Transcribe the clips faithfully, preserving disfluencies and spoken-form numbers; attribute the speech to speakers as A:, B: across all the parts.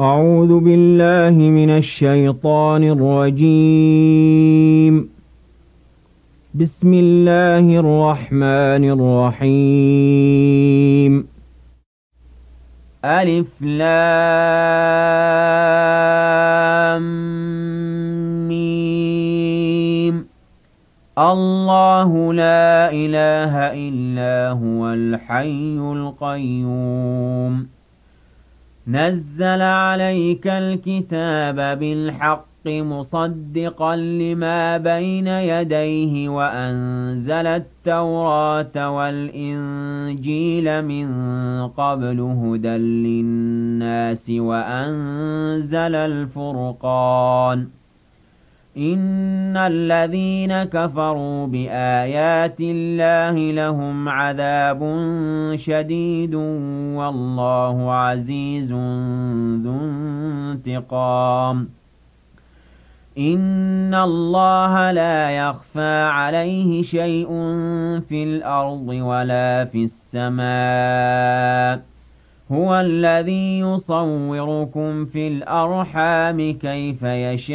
A: أعوذ بالله من الشيطان الرجيم. بسم الله الرحمن الرحيم. ألف لام ميم. الله لا إله إلا هو الحي القيوم. نزل عليك الكتاب بالحق مصدقا لما بين يديه وأنزل التوراة والإنجيل من قبل هدى للناس وأنزل الفرقان. إن الذين كفروا بآيات الله لهم عذاب شديد والله عزيز ذو انتقام. إن الله لا يخفى عليه شيء في الأرض ولا في السماء. هو الذي يصوركم في الأرحام كيف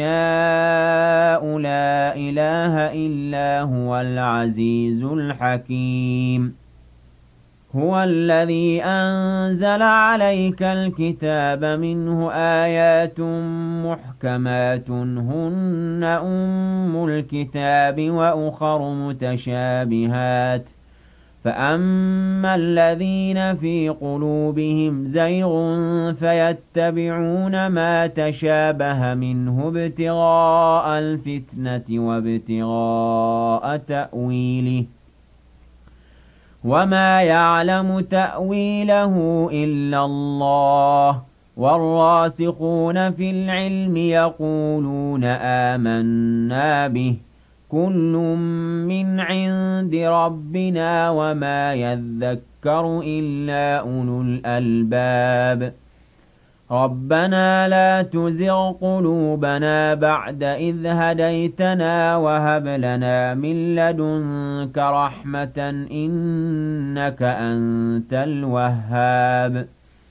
A: يشاء لا إله إلا هو العزيز الحكيم. هو الذي أنزل عليك الكتاب منه آيات محكمات هن أم الكتاب وأخر متشابهات فأما الذين في قلوبهم زيغ فيتبعون ما تشابه منه ابتغاء الفتنة وابتغاء تأويله وما يعلم تأويله إلا الله والراسخون في العلم يقولون آمنا به كل من عند ربنا وما يذكر إلا أولو الألباب. ربنا لا تزغ قلوبنا بعد إذ هديتنا وهب لنا من لدنك رحمة إنك أنت الوهاب.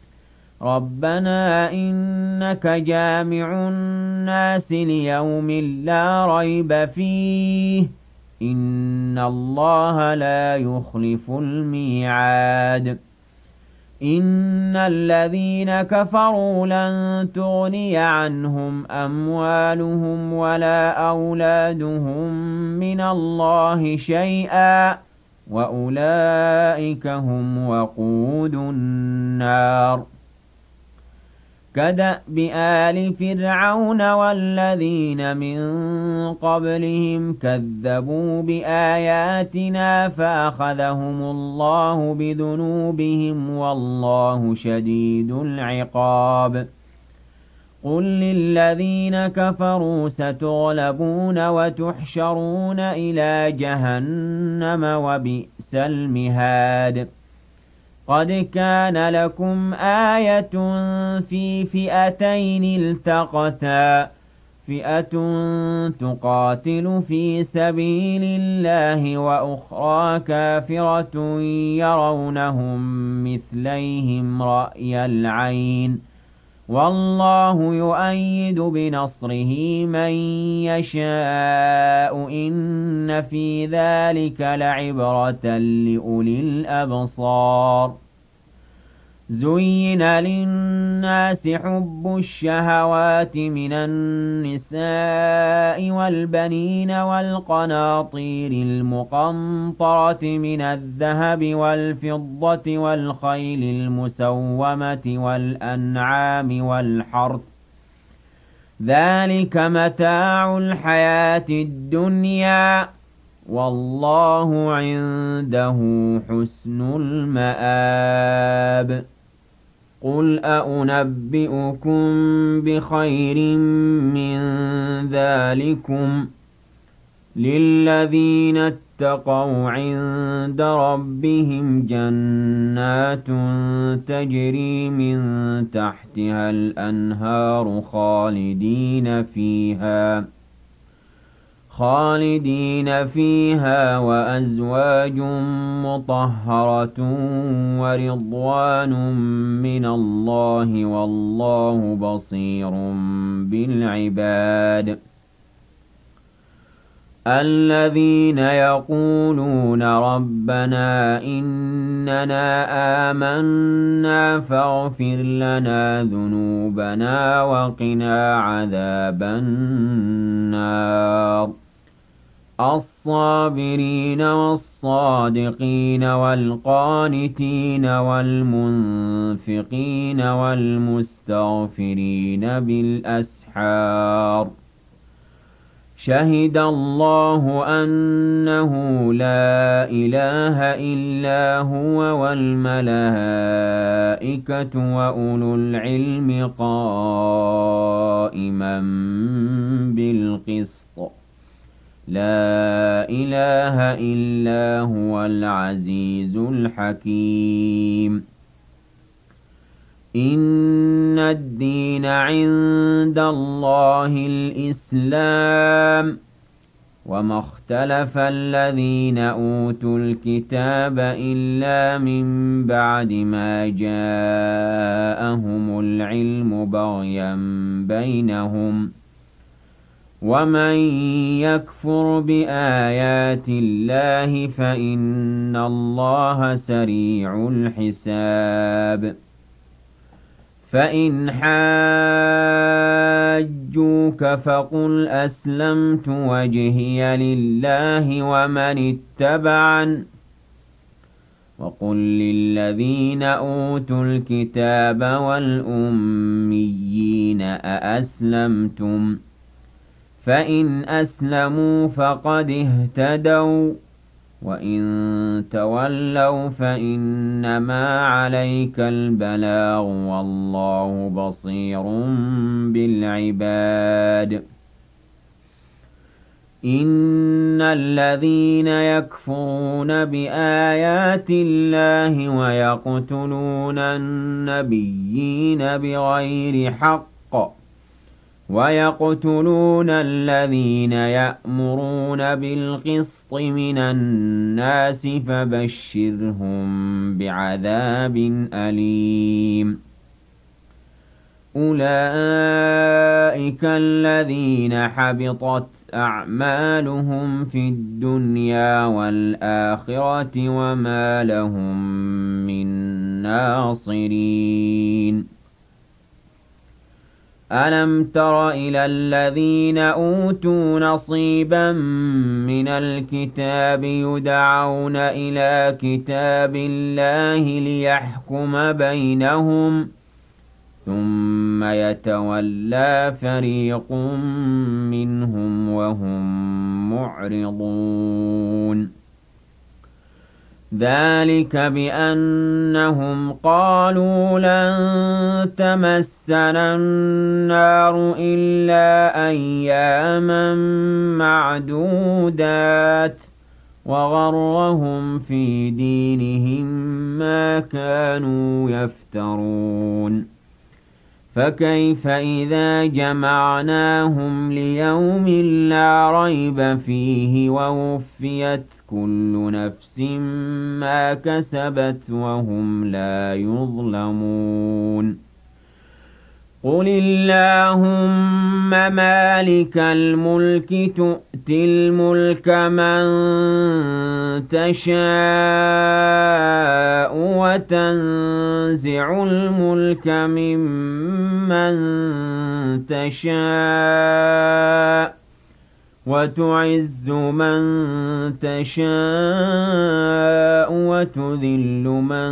A: ربنا إنك جامع الناس ليوم لا ريب فيه إن الله لا يخلف الميعاد. إن الذين كفروا لن تغني عنهم أموالهم ولا أولادهم من الله شيئا وأولئك هم وقود النار. كدأب آل فرعون والذين من قبلهم كذبوا بآياتنا فأخذهم الله بذنوبهم والله شديد العقاب. قل للذين كفروا ستغلبون وتحشرون إلى جهنم وبئس المهاد. قد كان لكم آية في فئتين التقتا فئة تقاتل في سبيل الله وأخرى كافرة يرونهم مثليهم رأي العين والله يؤيد بنصره من يشاء إن في ذلك لعبرة لأولي الأبصار. زين للناس حب الشهوات من النساء والبنين والقناطير المقنطرة من الذهب والفضة والخيل المسومة والأنعام والحرث ذلك متاع الحياة الدنيا والله عنده حسن المآب. قل أأنبئكم بخير من ذلكم للذين اتقوا عند ربهم جنات تجري من تحتها الأنهار خالدين فيها خالدين فيها وأزواج مطهرة ورضوان من الله والله بصير بالعباد الذين يقولون ربنا إننا آمنا فاغفر لنا ذنوبنا وقنا عذاب النار الصابرين والصادقين والقانتين والمنفقين والمستغفرين بالأسحار شهد الله أنه لا إله إلا هو والملائكة وأولو العلم قائما بالقسط لا إله إلا هو العزيز الحكيم إن الدين عند الله الإسلام وما اختلف الذين أوتوا الكتاب إلا من بعد ما جاءهم العلم بغيا بينهم ومن يكفر بآيات الله فإن الله سريع الحساب فإن حاجوك فقل أسلمت وجهي لله ومن اتبعن وقل للذين أوتوا الكتاب والأميين أأسلمتم فإن أسلموا فقد اهتدوا وإن تولوا فإنما عليك البلاغ والله بصير بالعباد إن الذين يكفرون بآيات الله ويقتلون النبيين بغير حق ويقتلون الذين يأمرون بالقسط من الناس فبشرهم بعذاب أليم أولئك الذين حبطت أعمالهم في الدنيا والآخرة وما لهم من ناصرين ألم تر إلى الذين أوتوا نصيبا من الكتاب يدعون إلى كتاب الله ليحكم بينهم ثم يتولى فريق منهم وهم معرضون ذلك بأنهم قالوا لن تمسنا النار إلا أياما معدودات وغرهم في دينهم ما كانوا يفترون فكيف إذا جمعناهم ليوم لا ريب فيه ووفيت كل نفس ما كسبت وهم لا يظلمون قل اللهم مالك الملك تؤتي الملك من تشاء وتنزع الملك ممن تشاء وتعز من تشاء وتذل من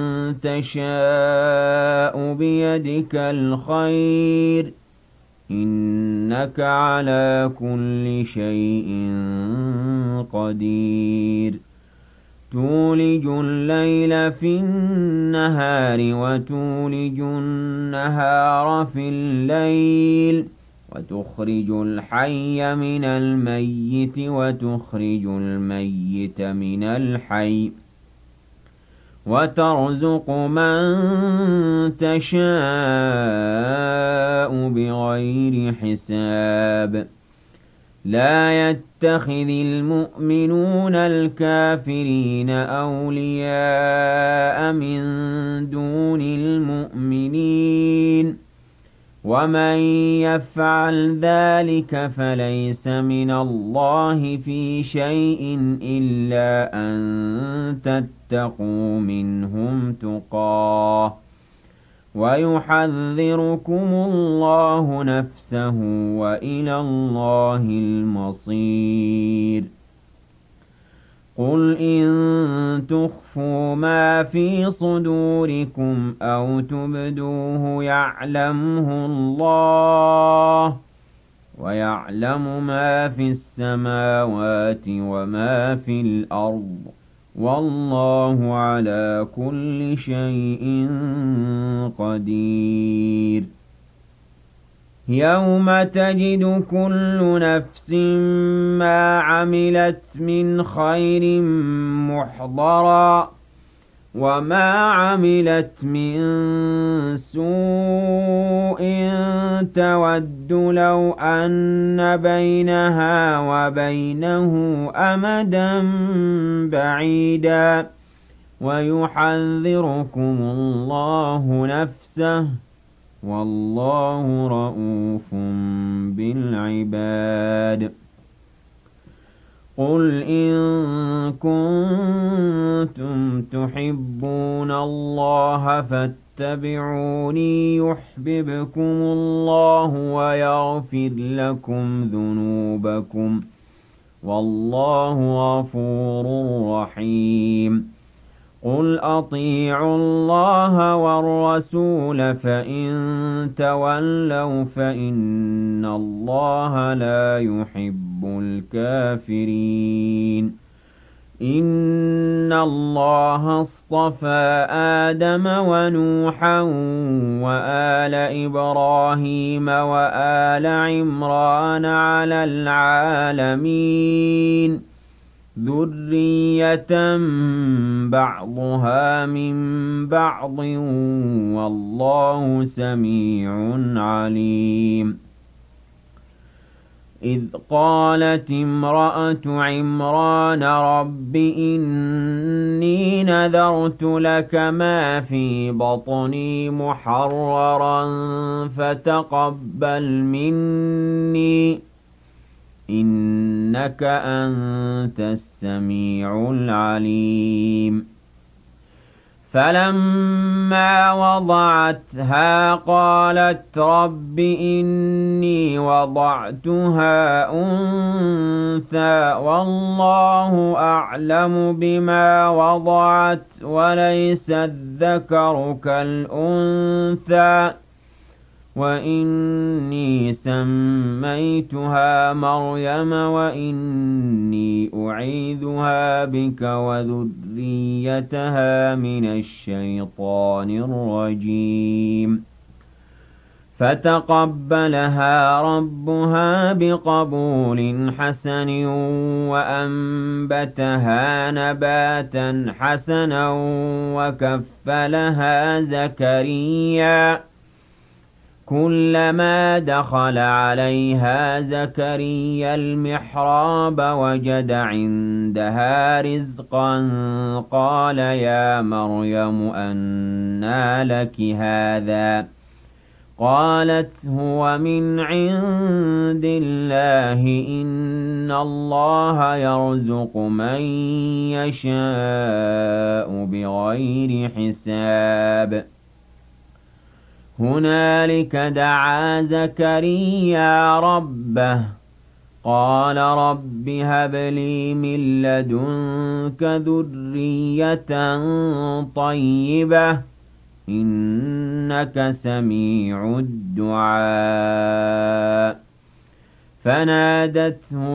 A: تشاء بيدك الخير إنك على كل شيء قدير تولج الليل في النهار وتولج النهار في الليل وتخرج الحي من الميت وتخرج الميت من الحي وترزق من تشاء بغير حساب لا يتخذ المؤمنون الكافرين أولياء من دون المؤمنين ومن يفعل ذلك فليس من الله في شيء إلا أن تتقوا منهم تقاه ويحذركم الله نفسه وإلى الله المصير قل إن تخفوا ما في صدوركم أو تبدوه يعلمه الله ويعلم ما في السماوات وما في الأرض والله على كل شيء قدير يوم تجد كل نفس ما عملت من خير محضرا وما عملت من سوء تود لو أن بينها وبينه أمدا بعيدا ويحذركم الله نفسه والله رءوف بالعباد قل إن كنتم تحبون الله فاتبعوني يحببكم الله ويغفر لكم ذنوبكم والله غفور رحيم قل أطيعوا الله والرسول فإن تولوا فإن الله لا يحب الكافرين إن الله اصطفى آدم ونوحا وآل إبراهيم وآل عمران على العالمين ذرية بعضها من بعض والله سميع عليم إذ قالت امرأة عمران رب إني نذرت لك ما في بطني محررا فتقبل مني إنك أنت السميع العليم فلما وضعتها قالت رب إني وضعتها أنثى والله أعلم بما وضعت وليس الذكر كالأنثى وإني سميتها مريم وإني أعيذها بك وذريتها من الشيطان الرجيم فتقبلها ربها بقبول حسن وأنبتها نباتا حسنا وكفلها زكريا كلما دخل عليها زكريا المحراب وجد عندها رزقا قال يا مريم أنى لك هذا قالت هو من عند الله إن الله يرزق من يشاء بغير حساب هنالك دعا زكريا ربه قال رب هب لي من لدنك ذرية طيبة إنك سميع الدعاء فنادته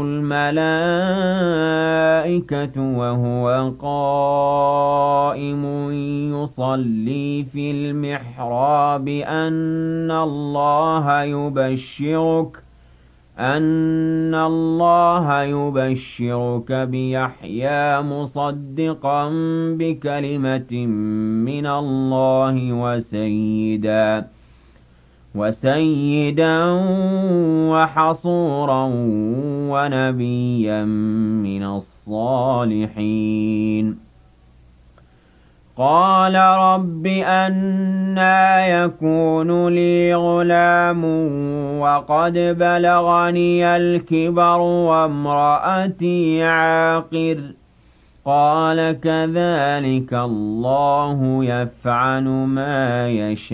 A: الملائكة وهو قائم يصلي في المحراب أن الله يبشرك أن الله يبشرك بيحيى مصدقا بكلمة من الله وسيدا وسيدا وحصورا ونبيا من الصالحين. قال رب أنى يكون لي غلام وقد بلغني الكبر وامرأتي عاقر. قال كذلك الله يفعل ما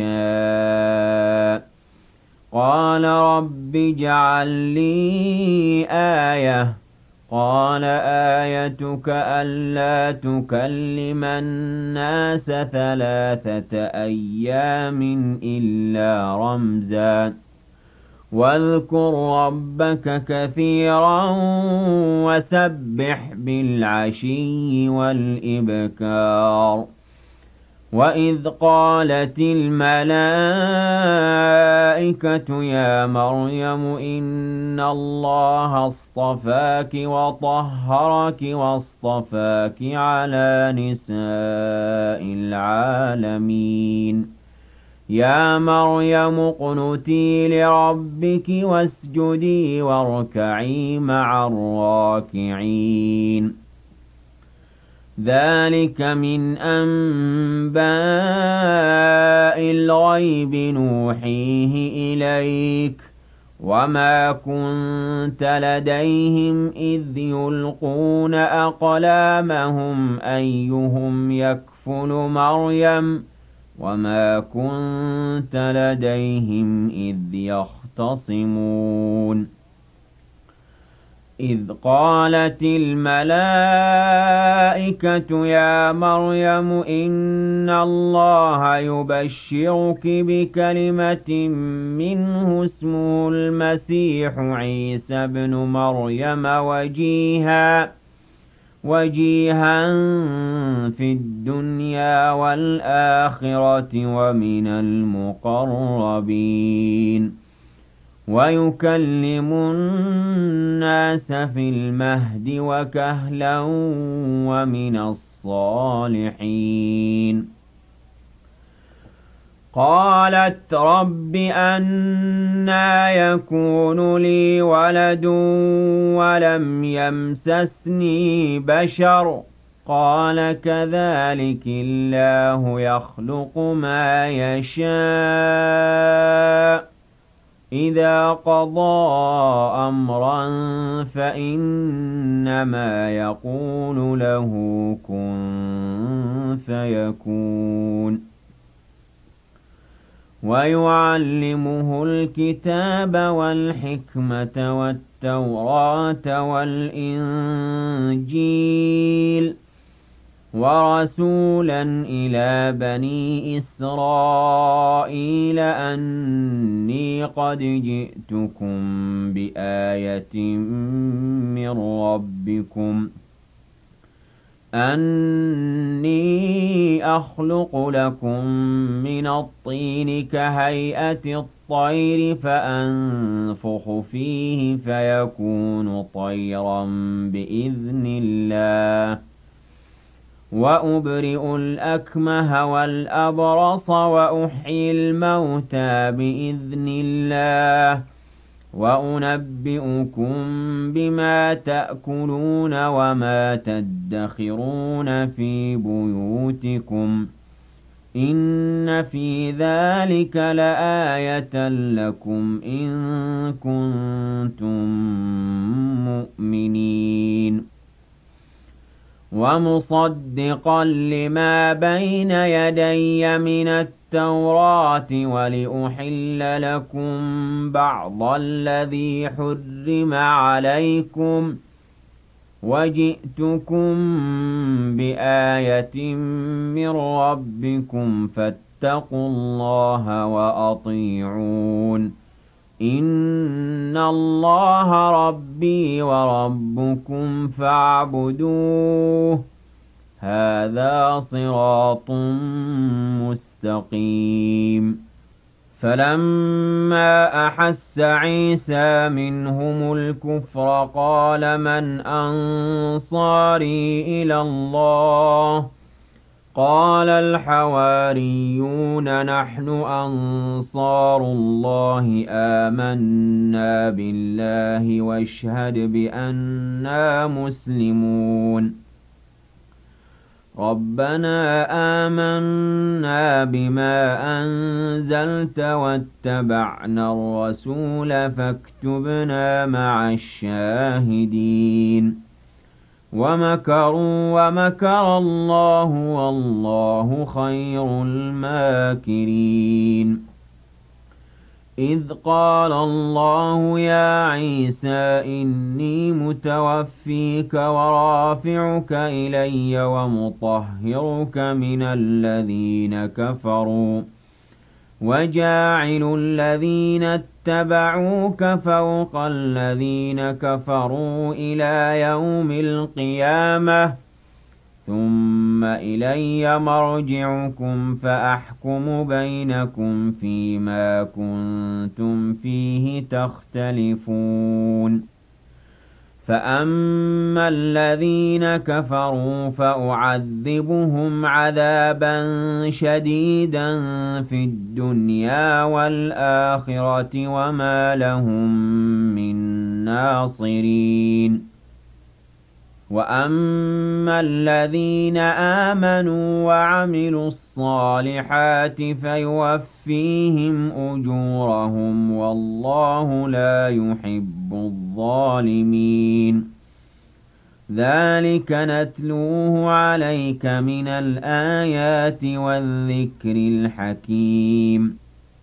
A: يشاء. قال رب اجعل لي آية. قال آيتك ألا تكلم الناس ثلاثة أيام إلا رمزا واذكر ربك كثيرا وسبح بالعشي والإبكار. وإذ قالت الملائكة يا مريم إن الله اصطفاك وطهرك واصطفاك على نساء العالمين. يا مريم اقنتي لربك واسجدي واركعي مع الراكعين. ذلك من أنباء الغيب نوحيه إليك وما كنت لديهم إذ يلقون أقلامهم أيهم يكفل مريم وما كنت لديهم إذ يختصمون. إذ قالت الملائكة يا مريم إن الله يبشرك بكلمة منه اسمه المسيح عيسى بن مريم وجيها وجيها في الدنيا والآخرة ومن المقربين ويكلم الناس في المهد وكهلا ومن الصالحين. قالت رب أنى يكون لي ولد ولم يمسسني بشر. قال كذلك الله يخلق ما يشاء إذا قضى أمرا فإنما يقول له كن فيكون. ويعلمه الكتاب والحكمة والتوراة والإنجيل ورسولا إلى بني إسرائيل أني قد جئتكم بآية من ربكم أني أخلق لكم من الطين كهيئة الطير فأنفخ فيه فيكون طيرا بإذن الله وأبرئ الأكمه والأبرص وأحيي الموتى بإذن الله وأنبئكم بما تأكلون وما تدخرون في بيوتكم إن في ذلك لآية لكم إن كنتم مؤمنين. ومصدقا لما بين يدي من التوراة ولأحل لكم بعض الذي حرم عليكم وجئتكم بآية من ربكم فاتقوا الله وأطيعون إن الله ربي وربكم فاعبدوه هذا صراط مستقيم. فلما أحس عيسى منهم الكفر قال من أنصاري إلى الله قال الحواريون نحن أنصار الله آمنا بالله واشهد بأننا مسلمون ربنا آمنا بما أنزلت واتبعنا الرسول فاكتبنا مع الشاهدين ومكروا ومكر الله والله خير الماكرين إذ قال الله يا عيسى إني متوفيك ورافعك إلي ومطهرك من الذين كفروا وجاعل الذين اتبعوك فوق الذين كفروا إلى يوم القيامة ثم إلي مرجعكم فأحكم بينكم فيما كنتم فيه تختلفون فأما الذين كفروا فأعذبهم عذابا شديدا في الدنيا والآخرة وما لهم من ناصرين وأما الذين آمنوا وعملوا الصالحات فيوفيهم أجورهم والله لا يحب الظالمين ذلك نتلوه عليك من الآيات والذكر الحكيم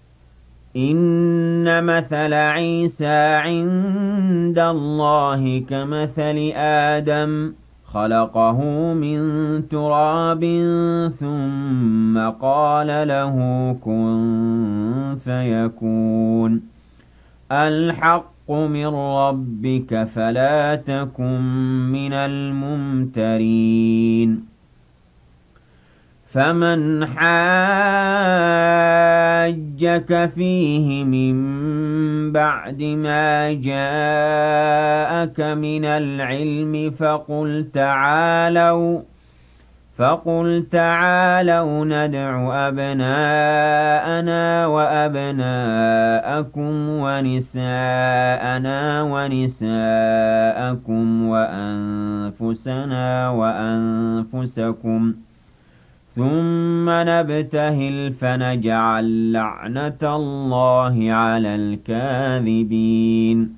A: إن مثل عيسى عند الله كمثل آدم خلقه من تراب ثم قال له كن فيكون الحق من ربك فلا تكن من الممترين فمن حاجك فيه من بعد ما جاءك من العلم فقل تعالوا فقل تعالوا ندع أبناءنا وأبناءكم ونساءنا ونساءكم وأنفسنا وأنفسكم ثم نبتهل فنجعل لعنة الله على الكاذبين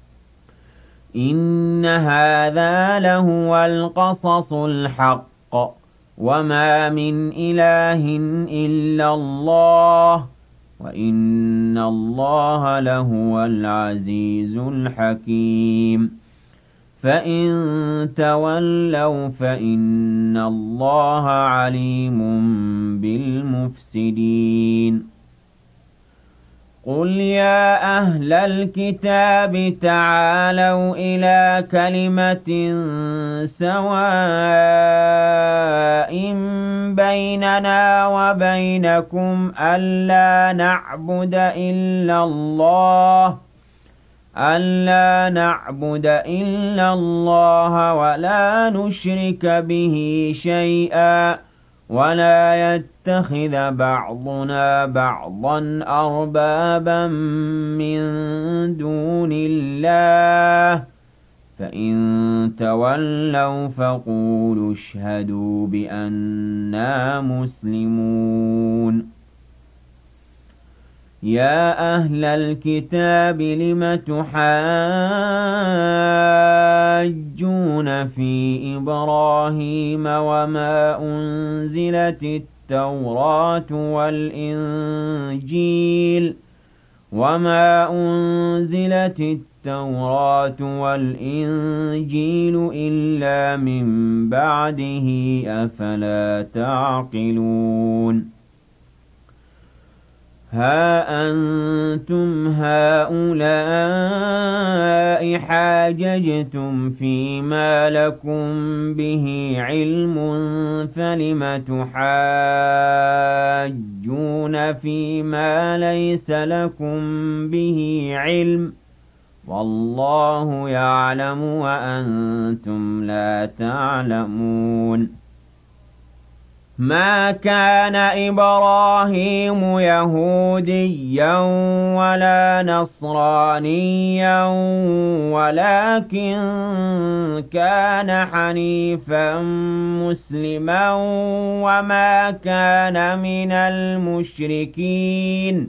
A: إن هذا لهو القصص الحق وما من إله إلا الله وإن الله لهو العزيز الحكيم فإن تولوا فإن الله عليم بالمفسدين قل يا أهل الكتاب تعالوا إلى كلمة سواء بيننا وبينكم ألا نعبد إلا الله ألا نعبد إلا الله ولا نشرك به شيئا ولا يتخذ بعضنا بعضا أربابا من دون الله فإن تولوا فقولوا اشهدوا بأننا مسلمون يا أهل الكتاب لم تحاجون في إبراهيم وما أنزلت التوراة والإنجيل وما أنزلت التوراة والإنجيل إلا من بعده أفلا تعقلون ها أنتم هؤلاء حاججتم فيما لكم به علم فلم تحاجون فيما ليس لكم به علم والله يعلم وأنتم لا تعلمون ما كان إبراهيم يهوديا ولا نصرانيا ولكن كان حنيفا مسلما وما كان من المشركين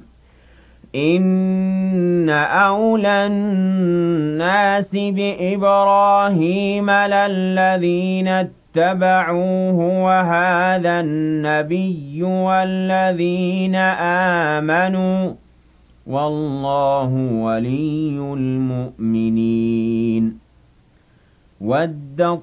A: إن أولى الناس بإبراهيم للذين اتبعوه وهذا النبي والذين آمنوا والله ولي المؤمنين ودت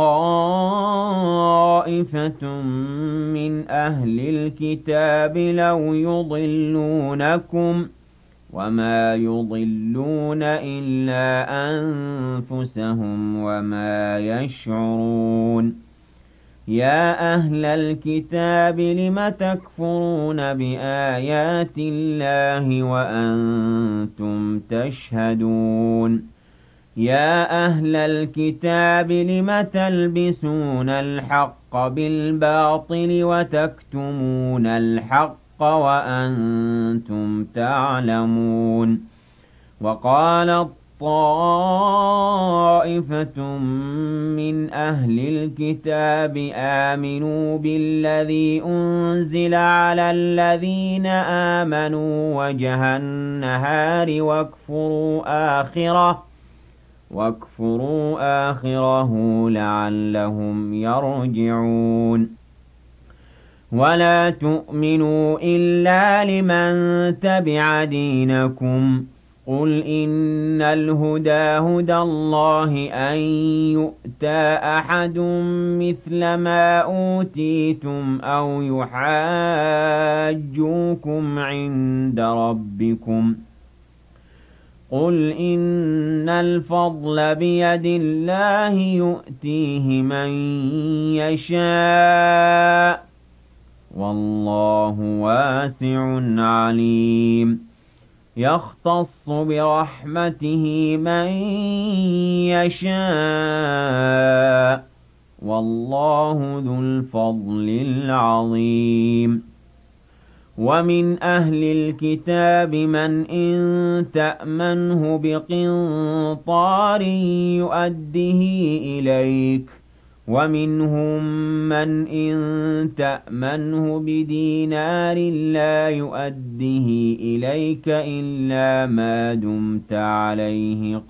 A: طائفة من أهل الكتاب لو يضلونكم وما يضلون إلا أنفسهم وما يشعرون يا أهل الكتاب لم تكفرون بآيات الله وأنتم تشهدون يا أهل الكتاب لم تلبسون الحق بالباطل وتكتمون الحق وأنتم تعلمون وقالت طائفة من أهل الكتاب آمنوا بالذي أنزل على الذين آمنوا وجه النهار واكفروا آخره واكفروا آخره لعلهم يرجعون ولا تؤمنوا إلا لمن تبع دينكم قل إن الهدى هدى الله أن يؤتى أحد مثل ما أوتيتم أو يحاجوكم عند ربكم قل إن الفضل بيد الله يؤتيه من يشاء والله واسع عليم يختص برحمته من يشاء والله ذو الفضل العظيم ومن أهل الكتاب من إن تأمنه بقنطار يؤده إليك ومنهم من إن تأمنه بدينار لا يؤده إليك إلا ما دمت عليه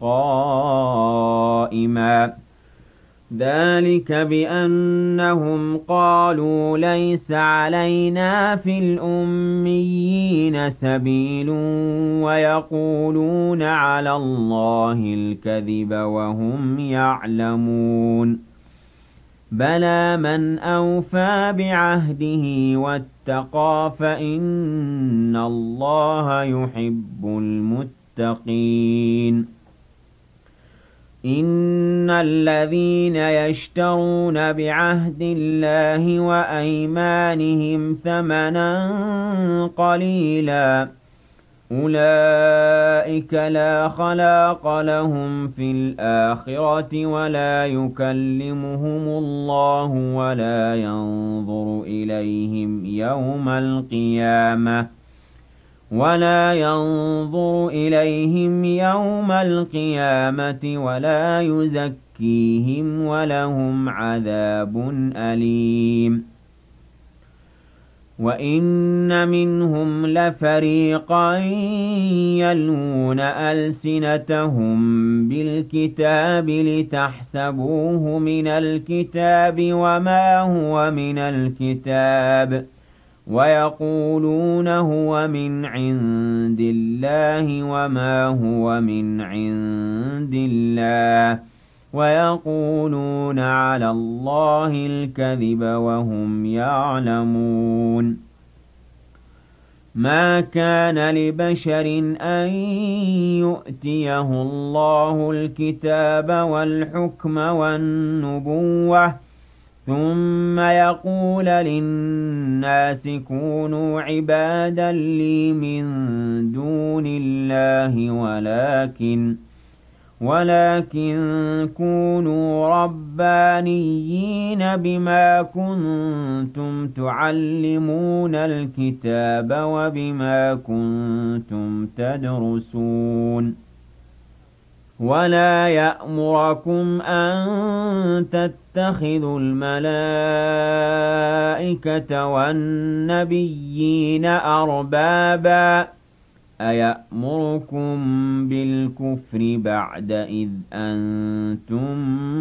A: قائما ذلك بأنهم قالوا ليس علينا في الأميين سبيل ويقولون على الله الكذب وهم يعلمون بلى من أوفى بعهده واتقى فإن الله يحب المتقين إن الذين يشترون بعهد الله وأيمانهم ثمنا قليلا أولئك لا خلاق لهم في الآخرة ولا يكلمهم الله ولا ينظر إليهم يوم القيامة ولا ينظر إليهم يوم القيامة ولا يزكيهم ولهم عذاب أليم وإن منهم لفريقا يلوون ألسنتهم بالكتاب لتحسبوه من الكتاب وما هو من الكتاب ويقولون هو من عند الله وما هو من عند الله ويقولون على الله الكذب وهم يعلمون ما كان لبشر أن يؤتيه الله الكتاب والحكم والنبوة ثم يقول للناس كونوا عبادا لي من دون الله ولكن ولكن كونوا ربانيين بما كنتم تعلمون الكتاب وبما كنتم تدرسون ولا يأمركم أن تتخذوا الملائكة والنبيين أربابا أيأمركم بالكفر بعد إذ أنتم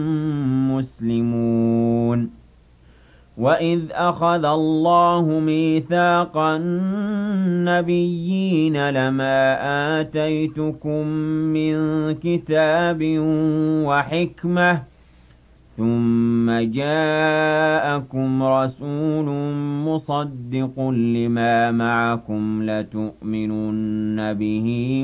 A: مسلمون وإذ أخذ الله ميثاق النبيين لما آتيتكم من كتاب وحكمة ثم جاءكم رسول مصدق لما معكم لتؤمنن به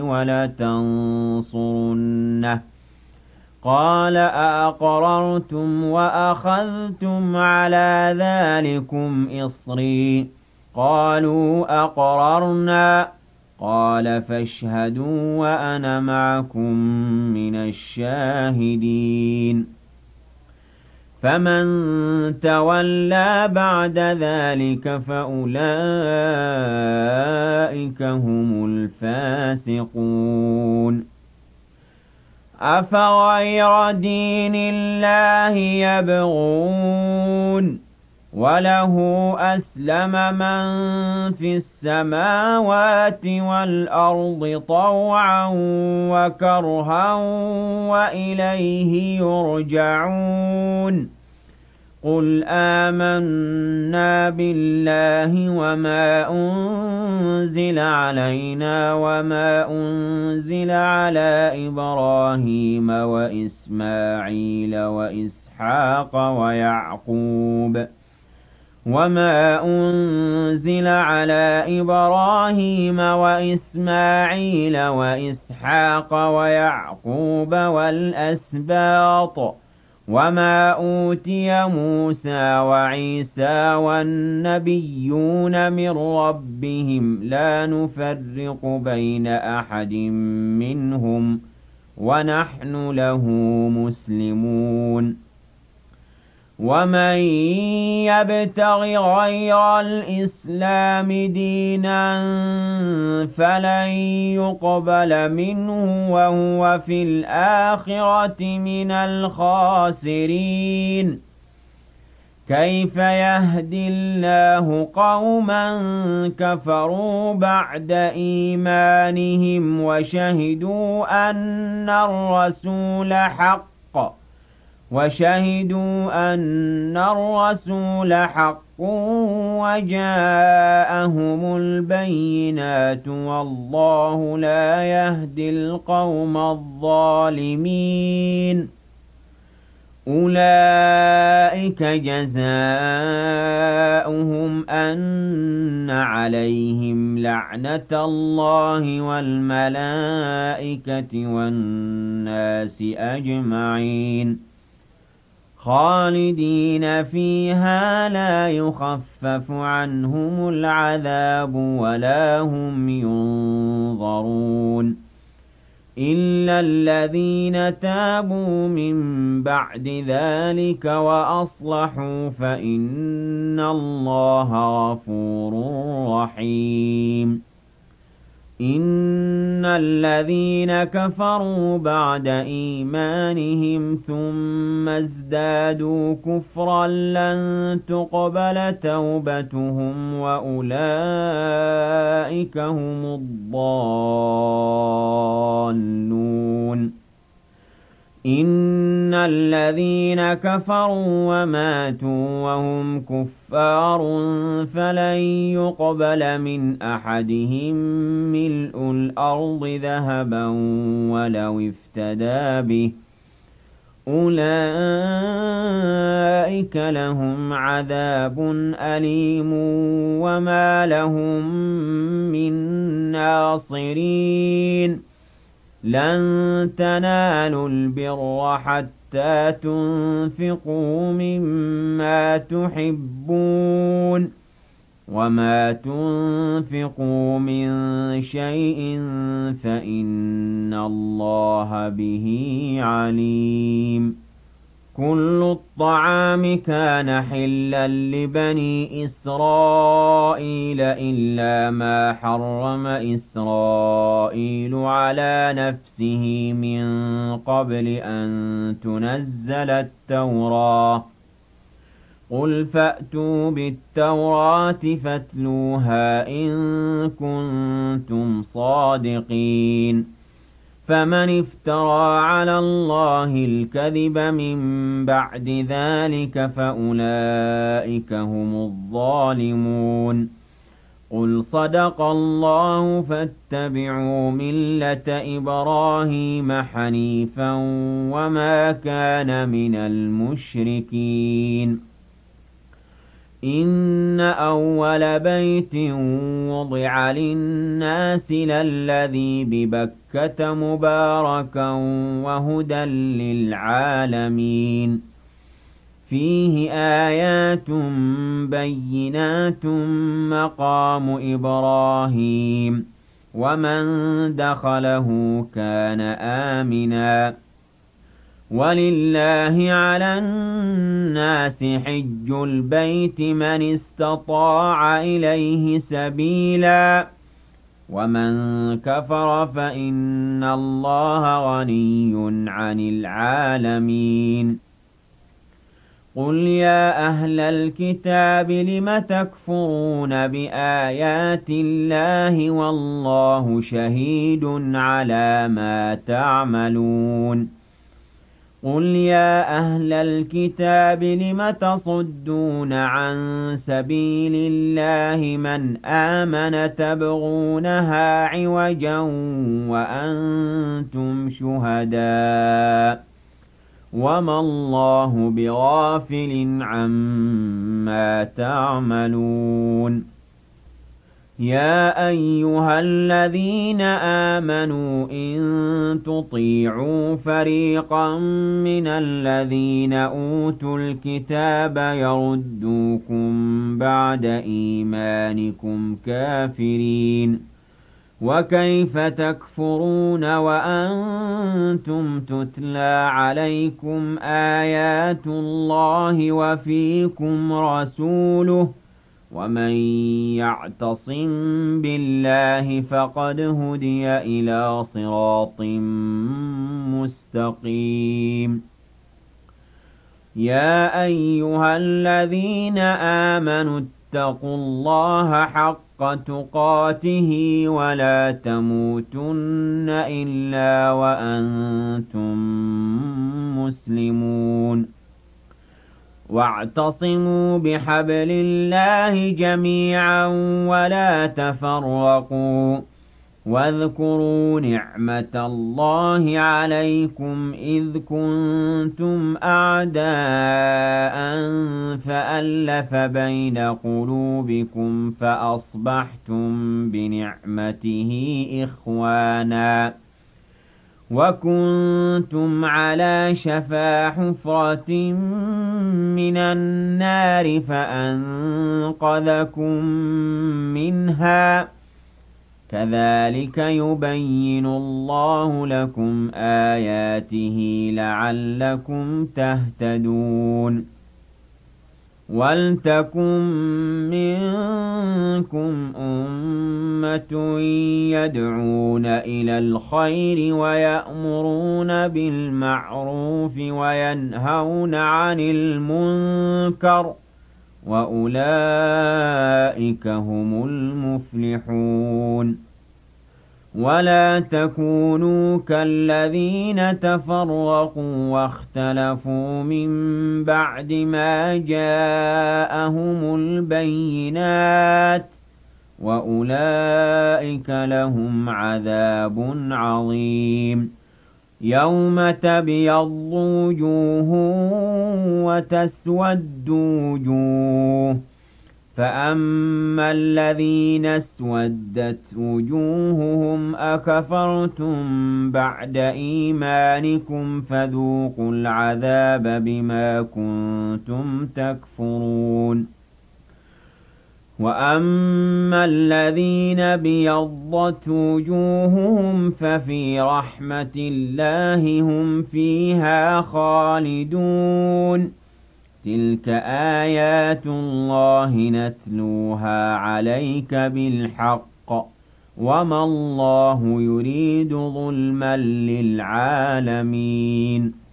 A: ولتنصرنه قال أأقررتم وأخذتم على ذلكم إصري قالوا أقررنا قال فاشهدوا وأنا معكم من الشاهدين فمن تولى بعد ذلك فأولئك هم الفاسقون أفغير دين الله يبغون وله أسلم من في السماوات والأرض طوعا وكرها وإليه يرجعون قل آمنا بالله وما أنزل علينا وما أنزل على إبراهيم وإسماعيل وإسحاق ويعقوب وما أنزل على إبراهيم وإسماعيل وإسحاق ويعقوب والأسباط وما أوتي موسى وعيسى والنبيون من ربهم لا نفرق بين أحد منهم ونحن له مسلمون ومن يبتغ غير الإسلام دينا فلن يقبل منه وهو في الآخرة من الخاسرين كيف يهدي الله قوما كفروا بعد إيمانهم وشهدوا أن الرسول حق وشهدوا أن الرسول حق وجاءهم البينات والله لا يهدي القوم الظالمين أولئك جزاؤهم أن عليهم لعنة الله والملائكة والناس أجمعين خالدين فيها لا يخفف عنهم العذاب ولا هم ينظرون إلا الذين تابوا من بعد ذلك وأصلحوا فإن الله غفور رحيم إن الذين كفروا بعد إيمانهم ثم ازدادوا كفرا لن تقبل توبتهم وأولئك هم الضالون إن الذين كفروا وماتوا وهم كفار فلن يقبل من أحدهم ملء الأرض ذهبا ولو افتدى به أولئك لهم عذاب أليم وما لهم من ناصرين لن تنالوا البر حتى تنفقوا مما تحبون وما تنفقوا من شيء فإن الله به عليم كل الطعام كان حلا لبني إسرائيل إلا ما حرم إسرائيل على نفسه من قبل أن تنزل التوراة قل فأتوا بالتوراة فاتلوها إن كنتم صادقين فمن افترى على الله الكذب من بعد ذلك فأولئك هم الظالمون قل صدق الله فاتبعوا ملة إبراهيم حنيفا وما كان من المشركين إن أول بيت وضع للناس للذي ببكة مباركا وهدى للعالمين فيه آيات بينات مقام إبراهيم ومن دخله كان آمنا ولله على الناس حج البيت من استطاع إليه سبيلا ومن كفر فإن الله غني عن العالمين قل يا أهل الكتاب لم تكفرون بآيات الله والله شهيد على ما تعملون قل يا أهل الكتاب لم تصدون عن سبيل الله من آمن تبغونها عوجا وأنتم شهداء وما الله بغافل عما تعملون يا أيها الذين آمنوا إن تطيعوا فريقا من الذين أوتوا الكتاب يردوكم بعد إيمانكم كافرين وكيف تكفرون وأنتم تتلى عليكم آيات الله وفيكم رسوله ومن يعتصم بالله فقد هدي إلى صراط مستقيم يا أيها الذين آمنوا اتقوا الله حق تقاته ولا تموتن إلا وأنتم مسلمون واعتصموا بحبل الله جميعا ولا تفرقوا واذكروا نعمة الله عليكم إذ كنتم أعداء فألف بين قلوبكم فأصبحتم بنعمته إخوانا وكنتم على شفا حفرة من النار فأنقذكم منها كذلك يبين الله لكم آياته لعلكم تهتدون ولتكن منكم أمة يدعون إلى الخير ويأمرون بالمعروف وينهون عن المنكر وأولئك هم المفلحون ولا تكونوا كالذين تفرقوا واختلفوا من بعد ما جاءهم البينات وأولئك لهم عذاب عظيم يوم تبيض وجوه وتسود وجوه فأما الذين اسودت وجوههم أكفرتم بعد إيمانكم فذوقوا العذاب بما كنتم تكفرون وَأَمَّا الَّذِينَ ابْيَضَّتْ وُجُوهُهُمْ فَفِي رَحْمَةِ اللَّهِ هُمْ فِيهَا خَالِدُونَ تِلْكَ آيَاتُ اللَّهِ نَتْلُوهَا عَلَيْكَ بِالْحَقِّ وَمَا اللَّهُ يُرِيدُ ظُلْمًا لِلْعَالَمِينَ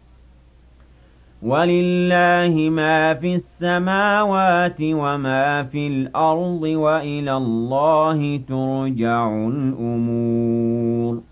A: وَلِلَّهِ مَا فِي السَّمَاوَاتِ وَمَا فِي الْأَرْضِ وَإِلَى اللَّهِ تُرْجَعُ الْأُمُورُ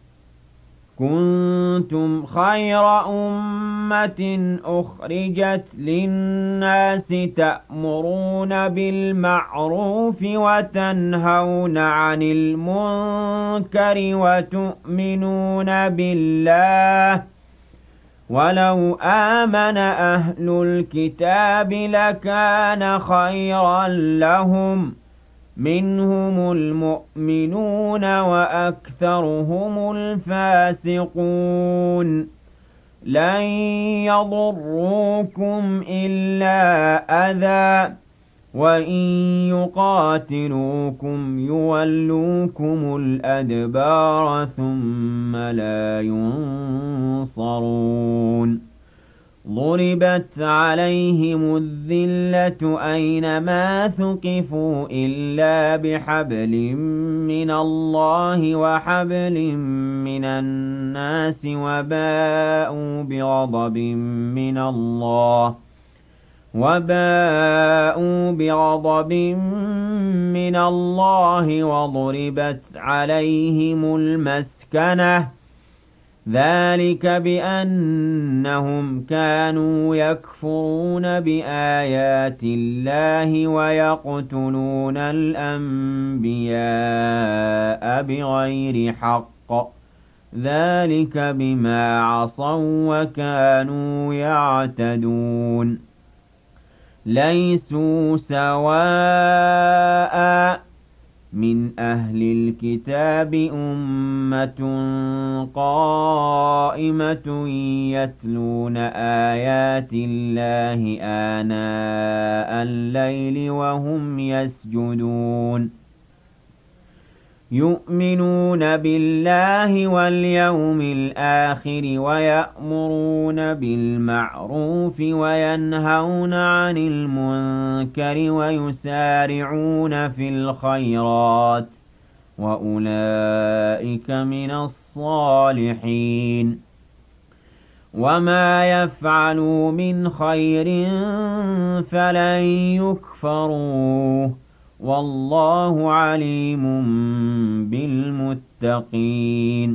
A: كُنتُمْ خَيْرَ أُمَّةٍ أُخْرِجَتْ لِلنَّاسِ تَأْمُرُونَ بِالْمَعْرُوفِ وَتَنْهَوْنَ عَنِ الْمُنكَرِ وَتُؤْمِنُونَ بِاللَّهِ وَلَوْ آمَنَ أَهْلُ الْكِتَابِ لَكَانَ خَيْرًا لَّهُم مِّنْهُمُ الْمُؤْمِنُونَ وَأَكْثَرُهُمُ الْفَاسِقُونَ لَن يَضُرُّوكُمْ إِلَّا أَذًى وَإِن يُقَاتِلُوكُمْ يُوَلُّوكُمُ الْأَدْبَارَ ثُمَّ لَا يُنصَرُونَ ضُرِبَتْ عَلَيْهِمُ الذِّلَّةُ أَيْنَمَا ثُقِفُوا إِلَّا بِحَبْلٍ مِّنَ اللَّهِ وَحَبْلٍ مِّنَ النَّاسِ وَبَاءُوا بِغَضَبٍ مِّنَ اللَّهِ وَبَاءُوا بِغَضَبٍ مِّنَ اللَّهِ وَضُرِبَتْ عَلَيْهِمُ الْمَسْكَنَةُ ذَلِكَ بِأَنَّهُمْ كَانُوا يَكْفُرُونَ بِآيَاتِ اللَّهِ وَيَقْتُلُونَ الْأَنبِيَاءَ بِغَيْرِ حَقٍّ ذَلِكَ بِمَا عَصَوا وَّكَانُوا يَعْتَدُونَ لَيْسُوا سَوَاءً مِّنْ أَهْلِ الْكِتَابِ أُمَّةٌ قَائِمَةٌ يَتْلُونَ آيَاتِ اللَّهِ آنَاءَ اللَّيْلِ وَهُمْ يَسْجُدُونَ يُؤْمِنُونَ بِاللَّهِ وَالْيَوْمِ الْآخِرِ وَيَأْمُرُونَ بِالْمَعْرُوفِ وَيَنْهَوْنَ عَنِ الْمُنكَرِ وَيُسَارِعُونَ فِي الْخَيْرَاتِ وَأُولَئِكَ مِنَ الصَّالِحِينَ وَمَا يَفْعَلُوا مِنْ خَيْرٍ فَلَن يُكْفَرُوهُ وَاللَّهُ عَلِيمٌ بِالْمُتَّقِينَ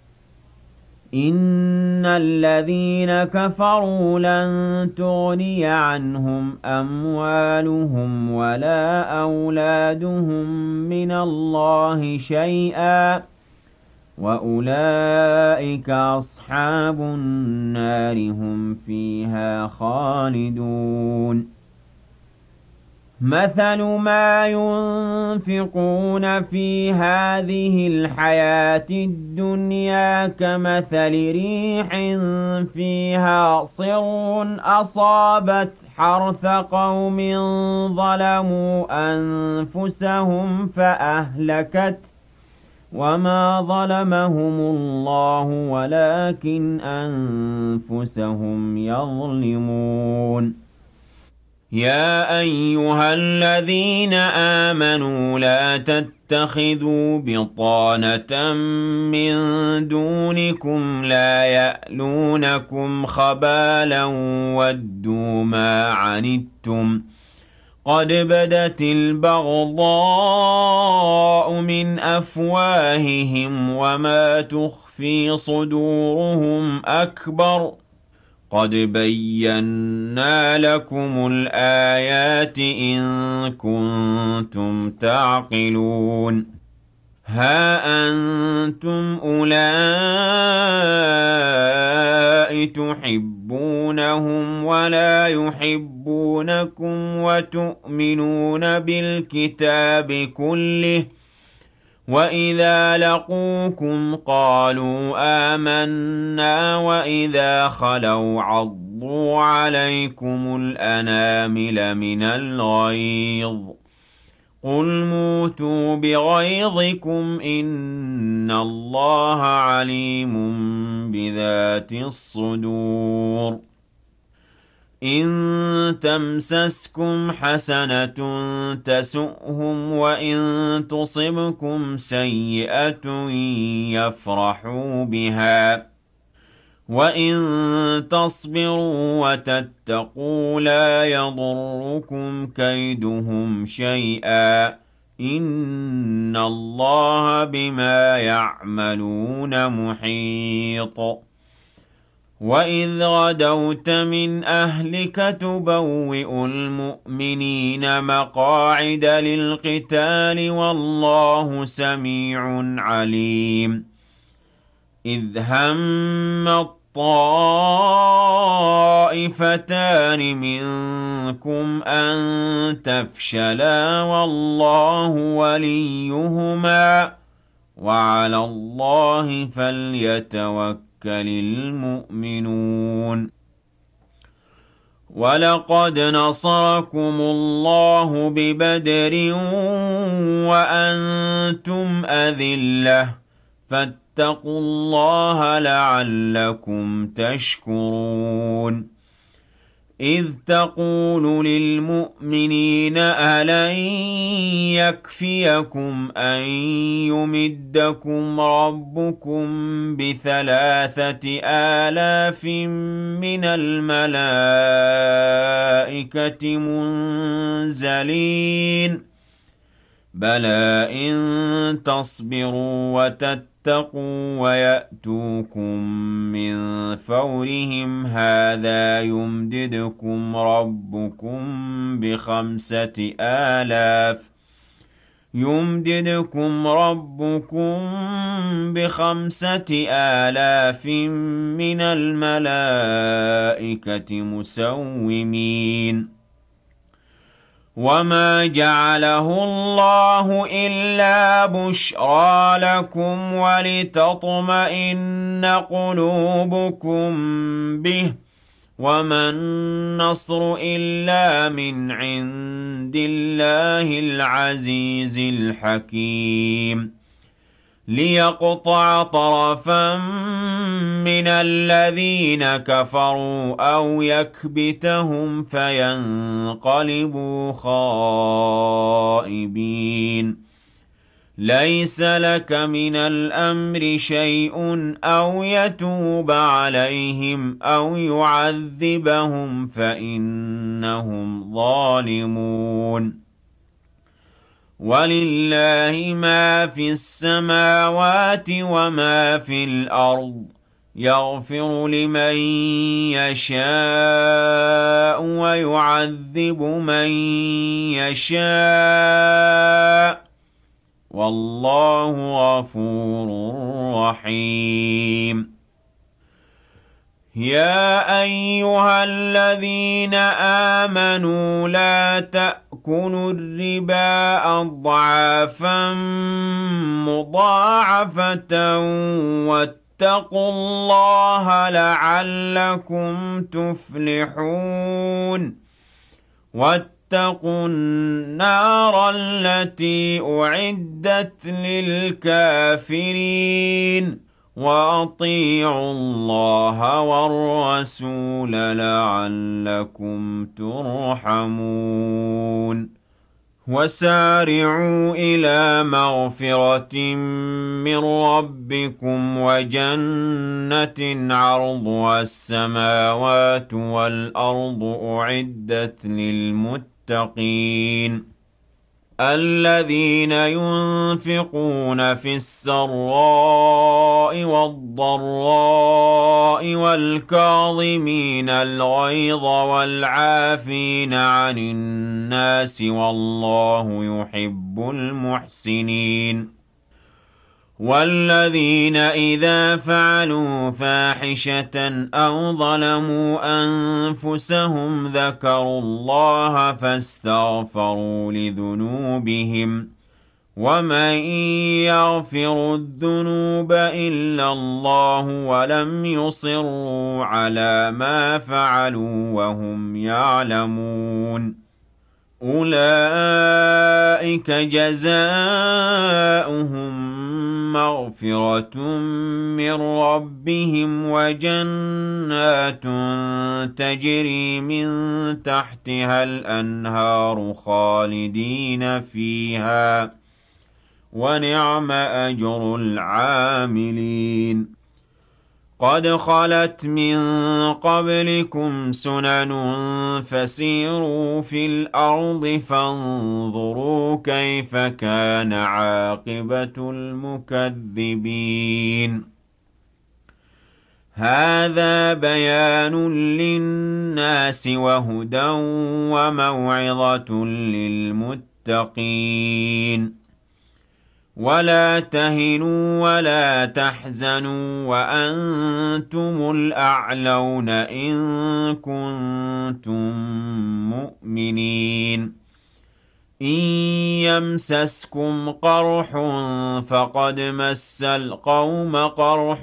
A: إِنَّ الَّذِينَ كَفَرُوا لَن تُغْنِيَ عَنْهُمْ أَمْوَالُهُمْ وَلَا أَوْلَادُهُم مِّنَ اللَّهِ شَيْئًا وَأُولَئِكَ أَصْحَابُ النَّارِ هُمْ فِيهَا خَالِدُونَ مَثَلُ مَا يُنفِقُونَ فِي هَٰذِهِ الْحَيَاةِ الدُّنْيَا كَمَثَلِ رِيحٍ فِيهَا صِرٌّ أَصَابَتْ حَرْثَ قَوْمٍ ظَلَمُوا أَنفُسَهُمْ فَأَهْلَكَتْهُ وَمَا ظَلَمَهُمُ اللَّهُ وَلَٰكِنْ أَنفُسَهُمْ يَظْلِمُونَ يَا أَيُّهَا الَّذِينَ آمَنُوا لَا تَتَّخِذُوا بِطَانَةً مِّن دُونِكُمْ لَا يَأْلُونَكُمْ خَبَالًا وَدُّوا مَا عَنِتُّمْ قَدْ بَدَتِ الْبَغْضَاءُ مِنْ أَفْوَاهِهِمْ وَمَا تُخْفِي صُدُورُهُمْ أَكْبَرُ قَدْ بَيَّنَّا لَكُمُ الْآيَاتِ إِن كُنتُمْ تَعْقِلُونَ هَا أَنتُمْ أُولَاءِ تُحِبُّونَهُمْ وَلَا يُحِبُّونَكُمْ وَتُؤْمِنُونَ بِالْكِتَابِ كُلِّهِ وَإِذَا لَقُوكُمْ قَالُوا آمَنَّا وَإِذَا خَلَوْا عَضُّوا عَلَيْكُمُ الْأَنَامِلَ مِنَ الْغَيْظِ قُلْ مُوتُوا بِغَيْظِكُمْ إِنَّ اللَّهَ عَلِيمٌ بِذَاتِ الصُّدُورِ إِن تَمْسَسْكُمْ حَسَنَةٌ تَسُؤْهُمْ وَإِن تُصِبْكُمْ سَيِّئَةٌ يَفْرَحُوا بِهَا وَإِن تَصْبِرُوا وَتَتَّقُوا لَا يَضُرُّكُمْ كَيْدُهُمْ شَيْئًا ۗ إِنَّ اللَّهَ بِمَا يَعْمَلُونَ مُحِيطٌ وَإِذْ غَدَوْتَ مِنْ أَهْلِكَ تُبَوِّئُ الْمُؤْمِنِينَ مَقَاعِدَ لِلْقِتَالِ وَاللَّهُ سَمِيعٌ عَلِيمٌ إِذْ هَمَّ الطَّائِفَتَانِ مِنكُمْ أَن تَفْشَلَا وَاللَّهُ وَلِيُّهُمَا وَعَلَى اللَّهِ فَلْيَتَوَكَّلِ الْمُؤْمِنُونَ وَلَقَدْ نَصَرَكُمُ اللَّهُ بِبَدْرٍ وَأَنتُمْ أَذِلَّةٌ فَاتَّقُوا اللَّهَ لَعَلَّكُمْ تَشْكُرُونَ إِذْ تَقُولُ لِلْمُؤْمِنِينَ أَلَنْ يَكْفِيَكُمْ أَنْ يُمِدَّكُمْ رَبُّكُمْ بِثَلَاثَةِ آلَافٍ مِنَ الْمَلَائِكَةِ مُنْزَلِينَ بَلَىٰ إِن تَصْبِرُوا وَتَتَّقُوا وَيَأْتُوكُم مِّن فَوْرِهِمْ هَٰذَا يُمْدِدْكُمْ رَبُّكُم بِخَمْسَةِ آلَافٍ يُمْدِدْكُمْ رَبُّكُم بِخَمْسَةِ آلَافٍ مِّنَ الْمَلَائِكَةِ مُسَوِّمِينَ وَمَا جَعَلَهُ اللَّهُ إِلَّا بُشْرَىٰ لَكُمْ وَلِتَطْمَئِنَّ قُلُوبُكُم بِهِ ۗ وَمَا النَّصْرُ إِلَّا مِنْ عِندِ اللَّهِ الْعَزِيزِ الْحَكِيمِ لِيَقْطَعَ طَرَفًا مِّنَ الَّذِينَ كَفَرُوا أَوْ يَكْبِتَهُمْ فَيَنقَلِبُوا خَائِبِينَ لَيْسَ لَكَ مِنَ الْأَمْرِ شَيْءٌ أَوْ يَتُوبَ عَلَيْهِمْ أَوْ يُعَذِّبَهُمْ فَإِنَّهُمْ ظَالِمُونَ وَلِلَّهِ مَا فِي السَّمَاوَاتِ وَمَا فِي الْأَرْضِ يَغْفِرُ لِمَن يَشَاءُ وَيُعَذِّبُ مَن يَشَاءُ وَاللَّهُ غَفُورٌ رَّحِيمٌ يَا أَيُّهَا الَّذِينَ آمَنُوا لَا تَأْكُلُوا الرِّبَا أَضْعَافًا مُّضَاعَفَةً وَاتَّقُوا اللَّهَ لَعَلَّكُمْ تُفْلِحُونَ وَاتَّقُوا النَّارَ الَّتِي أُعِدَّتْ لِلْكَافِرِينَ وَأَطِيعُوا اللَّهَ وَالرَّسُولَ لَعَلَّكُمْ تُرْحَمُونَ وَسَارِعُوا إِلَىٰ مَغْفِرَةٍ مِّن رَّبِّكُمْ وَجَنَّةٍ عَرْضُهَا السَّمَاوَاتُ وَالْأَرْضُ أُعِدَّتْ لِلْمُتَّقِينَ الَّذِينَ يُنفِقُونَ فِي السَّرَّاءِ وَالضَّرَّاءِ وَالْكَاظِمِينَ الْغَيْظَ وَالْعَافِينَ عَنِ النَّاسِ وَاللَّهُ يُحِبُّ الْمُحْسِنِينَ وَالَّذِينَ إِذَا فَعَلُوا فَاحِشَةً أَوْ ظَلَمُوا أَنفُسَهُمْ ذَكَرُوا اللَّهَ فَاسْتَغْفَرُوا لِذُنُوبِهِمْ وَمَن يَغْفِرُ الذُّنُوبَ إِلَّا اللَّهُ وَلَمْ يُصِرُّوا عَلَىٰ مَا فَعَلُوا وَهُمْ يَعْلَمُونَ أولئك جزاؤهم مغفرة من ربهم وجنات تجري من تحتها الأنهار خالدين فيها ونعم أجر العاملين قد خلت من قبلكم سنن فسيروا في الأرض فانظروا كيف كان عاقبة المكذبين هذا بيان للناس وهدى وموعظة للمتقين ولا تهنوا ولا تحزنوا وأنتم الأعلون إن كنتم مؤمنين إن يمسسكم قرح فقد مس القوم قرح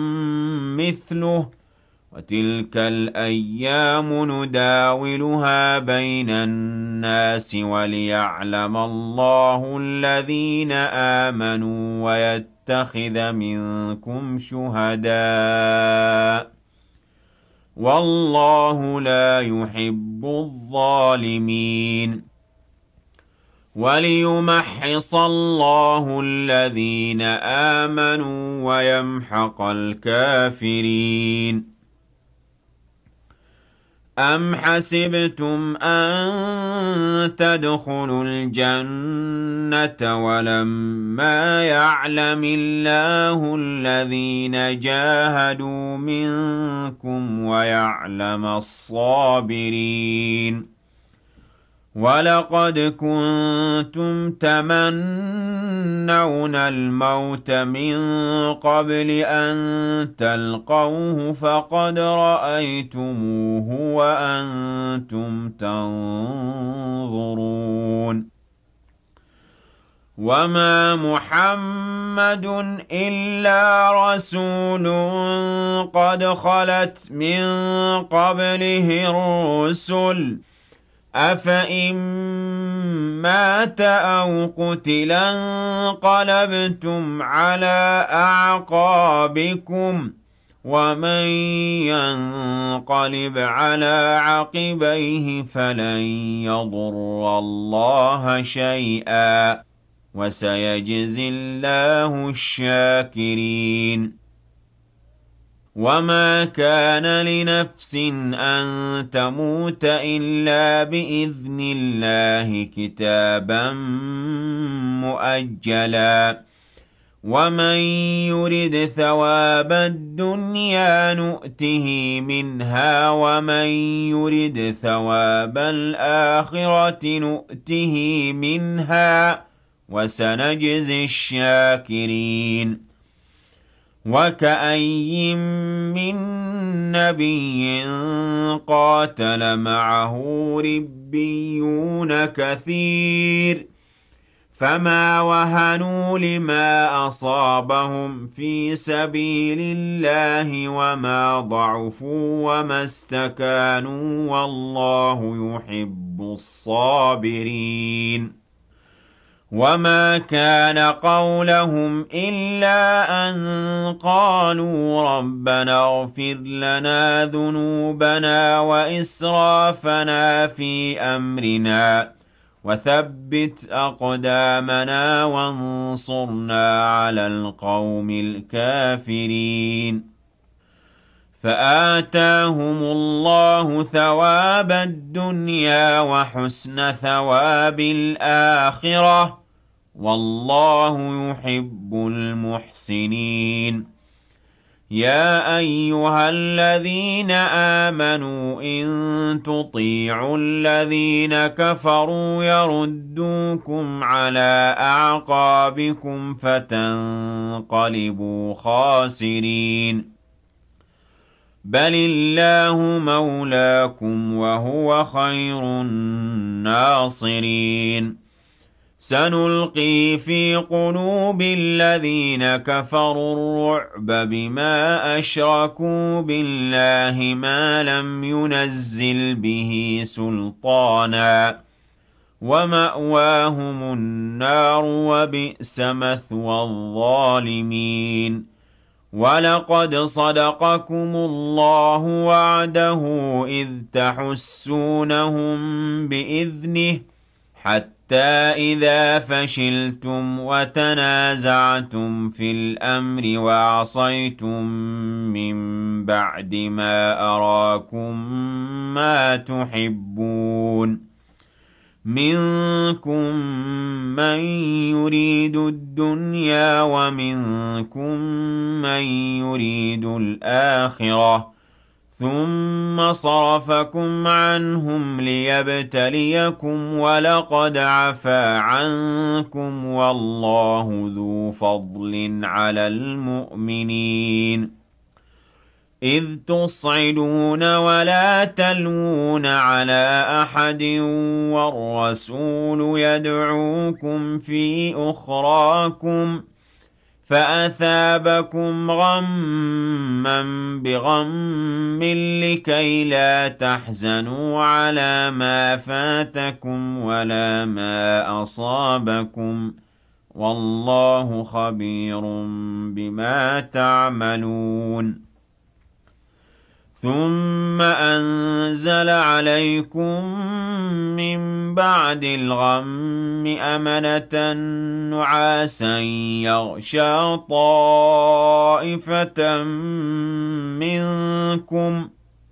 A: مثله وتلك الأيام نداولها بين الناس وليعلم الله الذين آمنوا ويتخذ منكم شهداء والله لا يحب الظالمين وليمحص الله الذين آمنوا ويمحق الكافرين أم حسبتم أن تدخلوا الجنة ولما يعلم الله الذين جاهدوا منكم ويعلم الصابرين ولقد كنتم تمنون الموت من قبل أن تلقوه فقد رأيتموه وأنتم تنظرون وما محمد إلا رسول قد خلت من قبله الرسل أفإن مات أو قتل انقلبتم على أعقابكم ومن ينقلب على عقبيه فلن يضر الله شيئا وسيجزي الله الشاكرين وما كان لنفس أن تموت إلا بإذن الله كتابا مؤجلا ومن يرد ثواب الدنيا نؤته منها ومن يرد ثواب الآخرة نؤته منها وسنجزي الشاكرين وكأي من نبي قاتل معه ربيون كثير فما وهنوا لما أصابهم في سبيل الله وما ضعفوا وما استكانوا والله يحب الصابرين وما كان قولهم إلا أن قالوا ربنا اغفر لنا ذنوبنا وإسرافنا في أمرنا وثبت أقدامنا وانصرنا على القوم الكافرين فآتاهم الله ثواب الدنيا وحسن ثواب الآخرة والله يحب المحسنين يا أيها الذين آمنوا إن تطيعوا الذين كفروا يردوكم على أعقابكم فتنقلبوا خاسرين بل الله مولاكم وهو خير الناصرين سنلقي في قلوب الذين كفروا الرعب بما أشركوا بالله ما لم ينزل به سلطانا ومأواهم النار وبئس مثوى الظالمين ولقد صدقكم الله وعده إذ تحسونهم بإذنه حتى إذا فشلتم وتنازعتم في الأمر وعصيتم من بعد ما أراكم ما تحبون منكم من يريد الدنيا ومنكم من يريد الآخرة ثم صرفكم عنهم ليبتليكم ولقد عفا عنكم والله ذو فضل على المؤمنين إذ تصعدون ولا تلوون على أحد والرسول يدعوكم في أخراكم فأثابكم غما بغم لكي لا تحزنوا على ما فاتكم ولا ما أصابكم والله خبير بما تعملون ثم أنزل عليكم من بعد الغم أمنة نعاسا يغشى طائفة منكم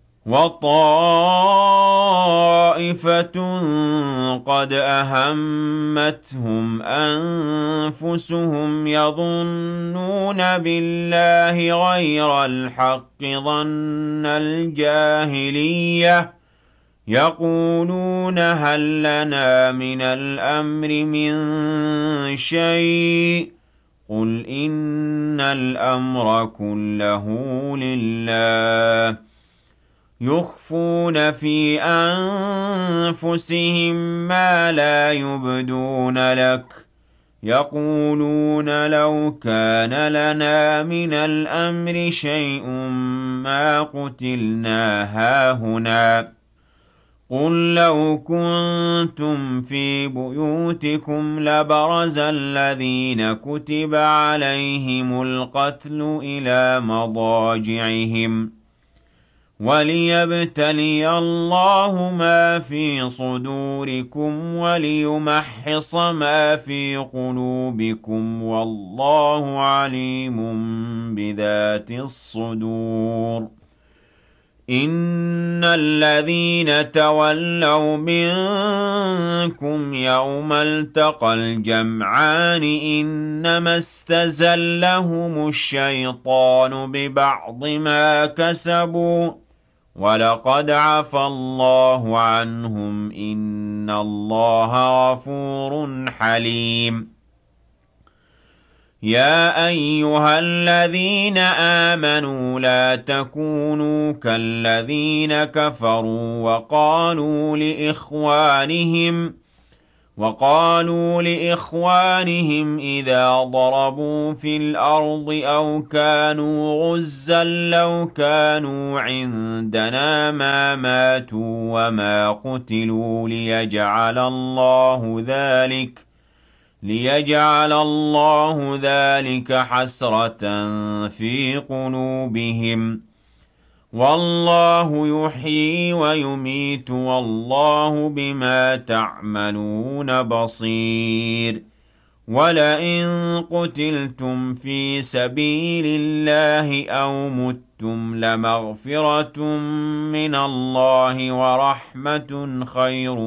A: وطائفة قد أهمتهم أنفسهم يظنون بالله غير الحق ظن الجاهلية يقولون هل لنا من الأمر من شيء قل إن الأمر كله لله يخفون في أنفسهم ما لا يبدون لك يقولون لو كان لنا من الأمر شيء ما قتلنا هاهنا قل لو كنتم في بيوتكم لبرز الذين كتب عليهم القتل إلى مضاجعهم وليبتلي الله ما في صدوركم وليمحص ما في قلوبكم والله عليم بذات الصدور إن الذين تولوا منكم يوم التقى الجمعان إنما استزلهم الشيطان ببعض ما كسبوا ولقد عفى الله عنهم إن الله غفور حليم يا أيها الذين آمنوا لا تكونوا كالذين كفروا وقالوا لإخوانهم وقالوا لإخوانهم إذا ضربوا في الأرض أو كانوا غزا لو كانوا عندنا ما ماتوا وما قتلوا ليجعل الله ذلك ليجعل الله ذلك حسرة في قلوبهم والله يحيي ويميت والله بما تعملون بصير ولئن قتلتم في سبيل الله أو متم لمغفرة من الله ورحمة خير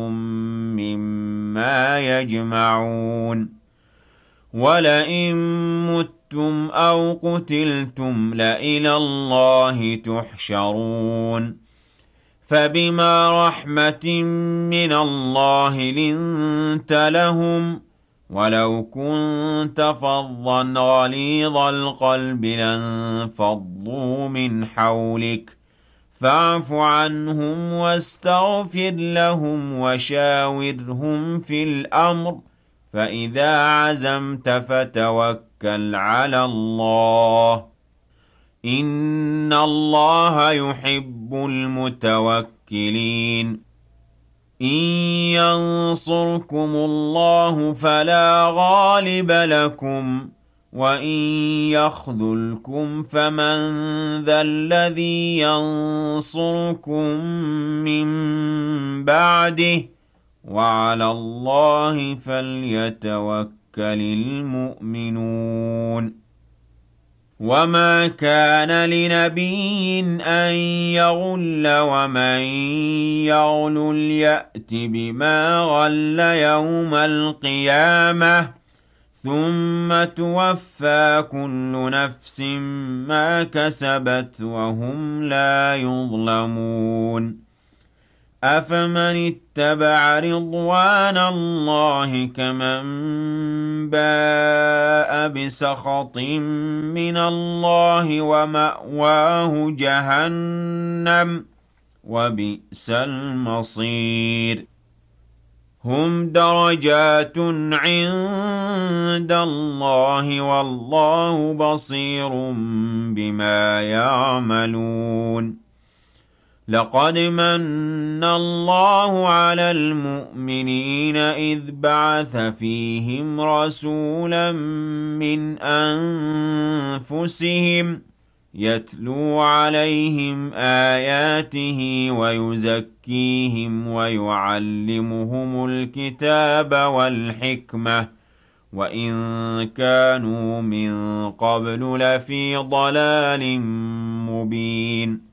A: مما يجمعون ولئن متم أو قتلتم لإلى الله تحشرون فبما رحمة من الله لنت لهم ولو كنت فظا غليظ القلب لانفضوا من حولك فاعف عنهم واستغفر لهم وشاورهم في الأمر فإذا عزمت فتوكل على الله إن الله يحب المتوكلين إن ينصركم الله فلا غالب لكم وإن يخذلكم فمن ذا الذي ينصركم من بعده وعلى الله فليتوكل المؤمنون وما كان لنبي أن يغل ومن يغل يأت بما غل يوم القيامة ثم توفى كل نفس ما كسبت وهم لا يظلمون أفمن اتبع رضوان الله كمن باء بسخط من الله ومأواه جهنم وبئس المصير هم درجات عند الله والله بصير بما يعملون لقد من الله على المؤمنين إذ بعث فيهم رسولا من أنفسهم يتلو عليهم آياته ويزكيهم ويعلمهم الكتاب والحكمة وإن كانوا من قبل لفي ضلال مبين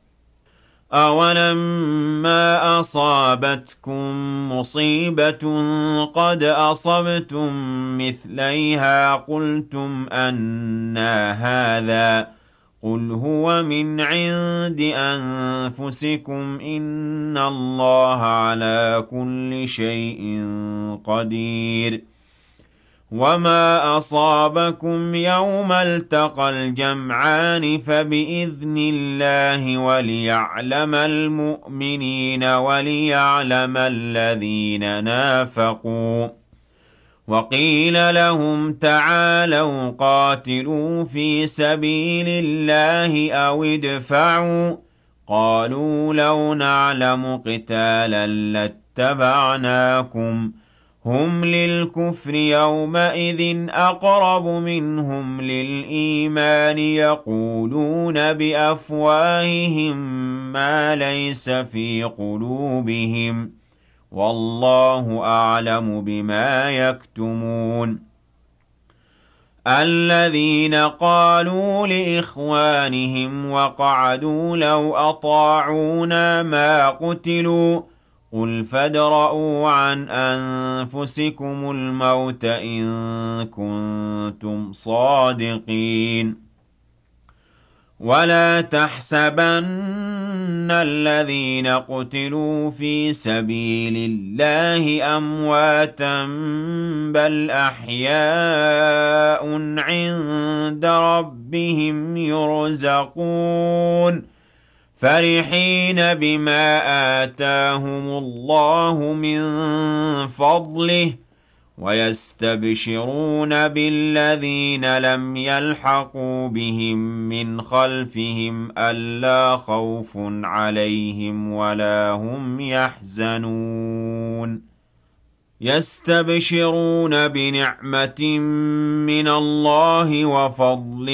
A: أولما أصابتكم مصيبة قد أصبتم مثليها قلتم أنى هذا قل هو من عند أنفسكم إن الله على كل شيء قدير وما أصابكم يوم التقى الجمعان فبإذن الله وليعلم المؤمنين وليعلم الذين نافقوا وقيل لهم تعالوا قاتلوا في سبيل الله أو ادفعوا قالوا لو نعلم قتالا لاتبعناكم هم للكفر يومئذ أقرب منهم للإيمان يقولون بأفواههم ما ليس في قلوبهم والله أعلم بما يكتمون الذين قالوا لإخوانهم وقعدوا لو أطاعونا ما قتلوا قل فادرءوا عن أنفسكم الموت إن كنتم صادقين ولا تحسبن الذين قتلوا في سبيل الله أمواتا بل أحياء عند ربهم يرزقون فرحين بما آتاهم الله من فضله ويستبشرون بالذين لم يلحقوا بهم من خلفهم ألا خوف عليهم ولا هم يحزنون يستبشرون بنعمة من الله وفضل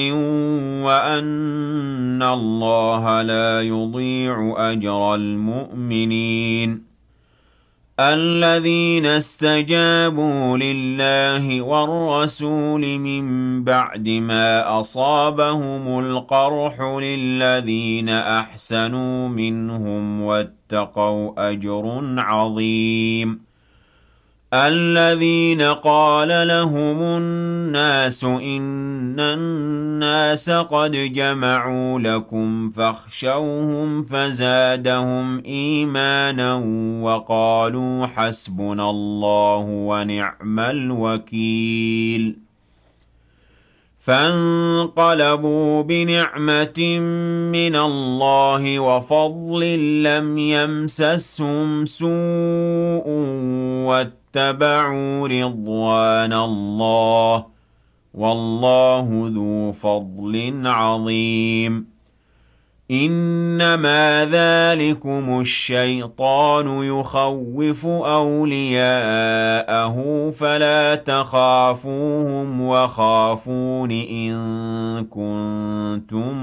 A: وأن الله لا يضيع أجر المؤمنين الذين استجابوا لله والرسول من بعد ما أصابهم القرح للذين أحسنوا منهم واتقوا أجر عظيم الذين قال لهم الناس إن الناس قد جمعوا لكم فاخشوهم فزادهم إيمانا وقالوا حسبنا الله ونعم الوكيل فانقلبوا بنعمة من الله وفضل لم يمسسهم سوء واتبعوا رضوان الله والله ذو فضل عظيم إنما ذلكم الشيطان يخوف أولياءه فلا تخافوهم وخافون إن كنتم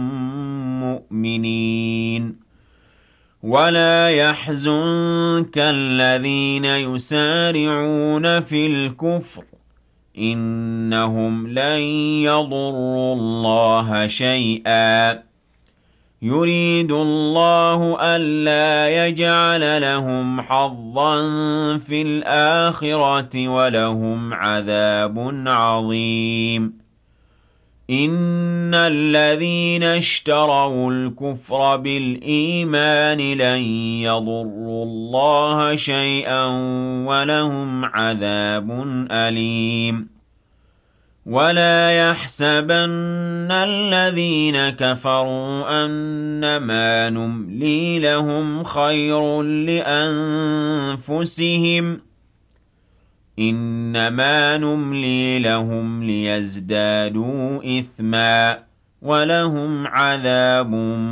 A: مؤمنين ولا يحزنك الذين يسارعون في الكفر إنهم لن يضروا الله شيئا يريد الله ألا يجعل لهم حظا في الآخرة ولهم عذاب عظيم إن الذين اشتروا الكفر بالإيمان لن يضروا الله شيئا ولهم عذاب أليم ولا يحسبن الذين كفروا أنما نملي لهم خير لأنفسهم إنما نملي لهم ليزدادوا إثما ولهم عذاب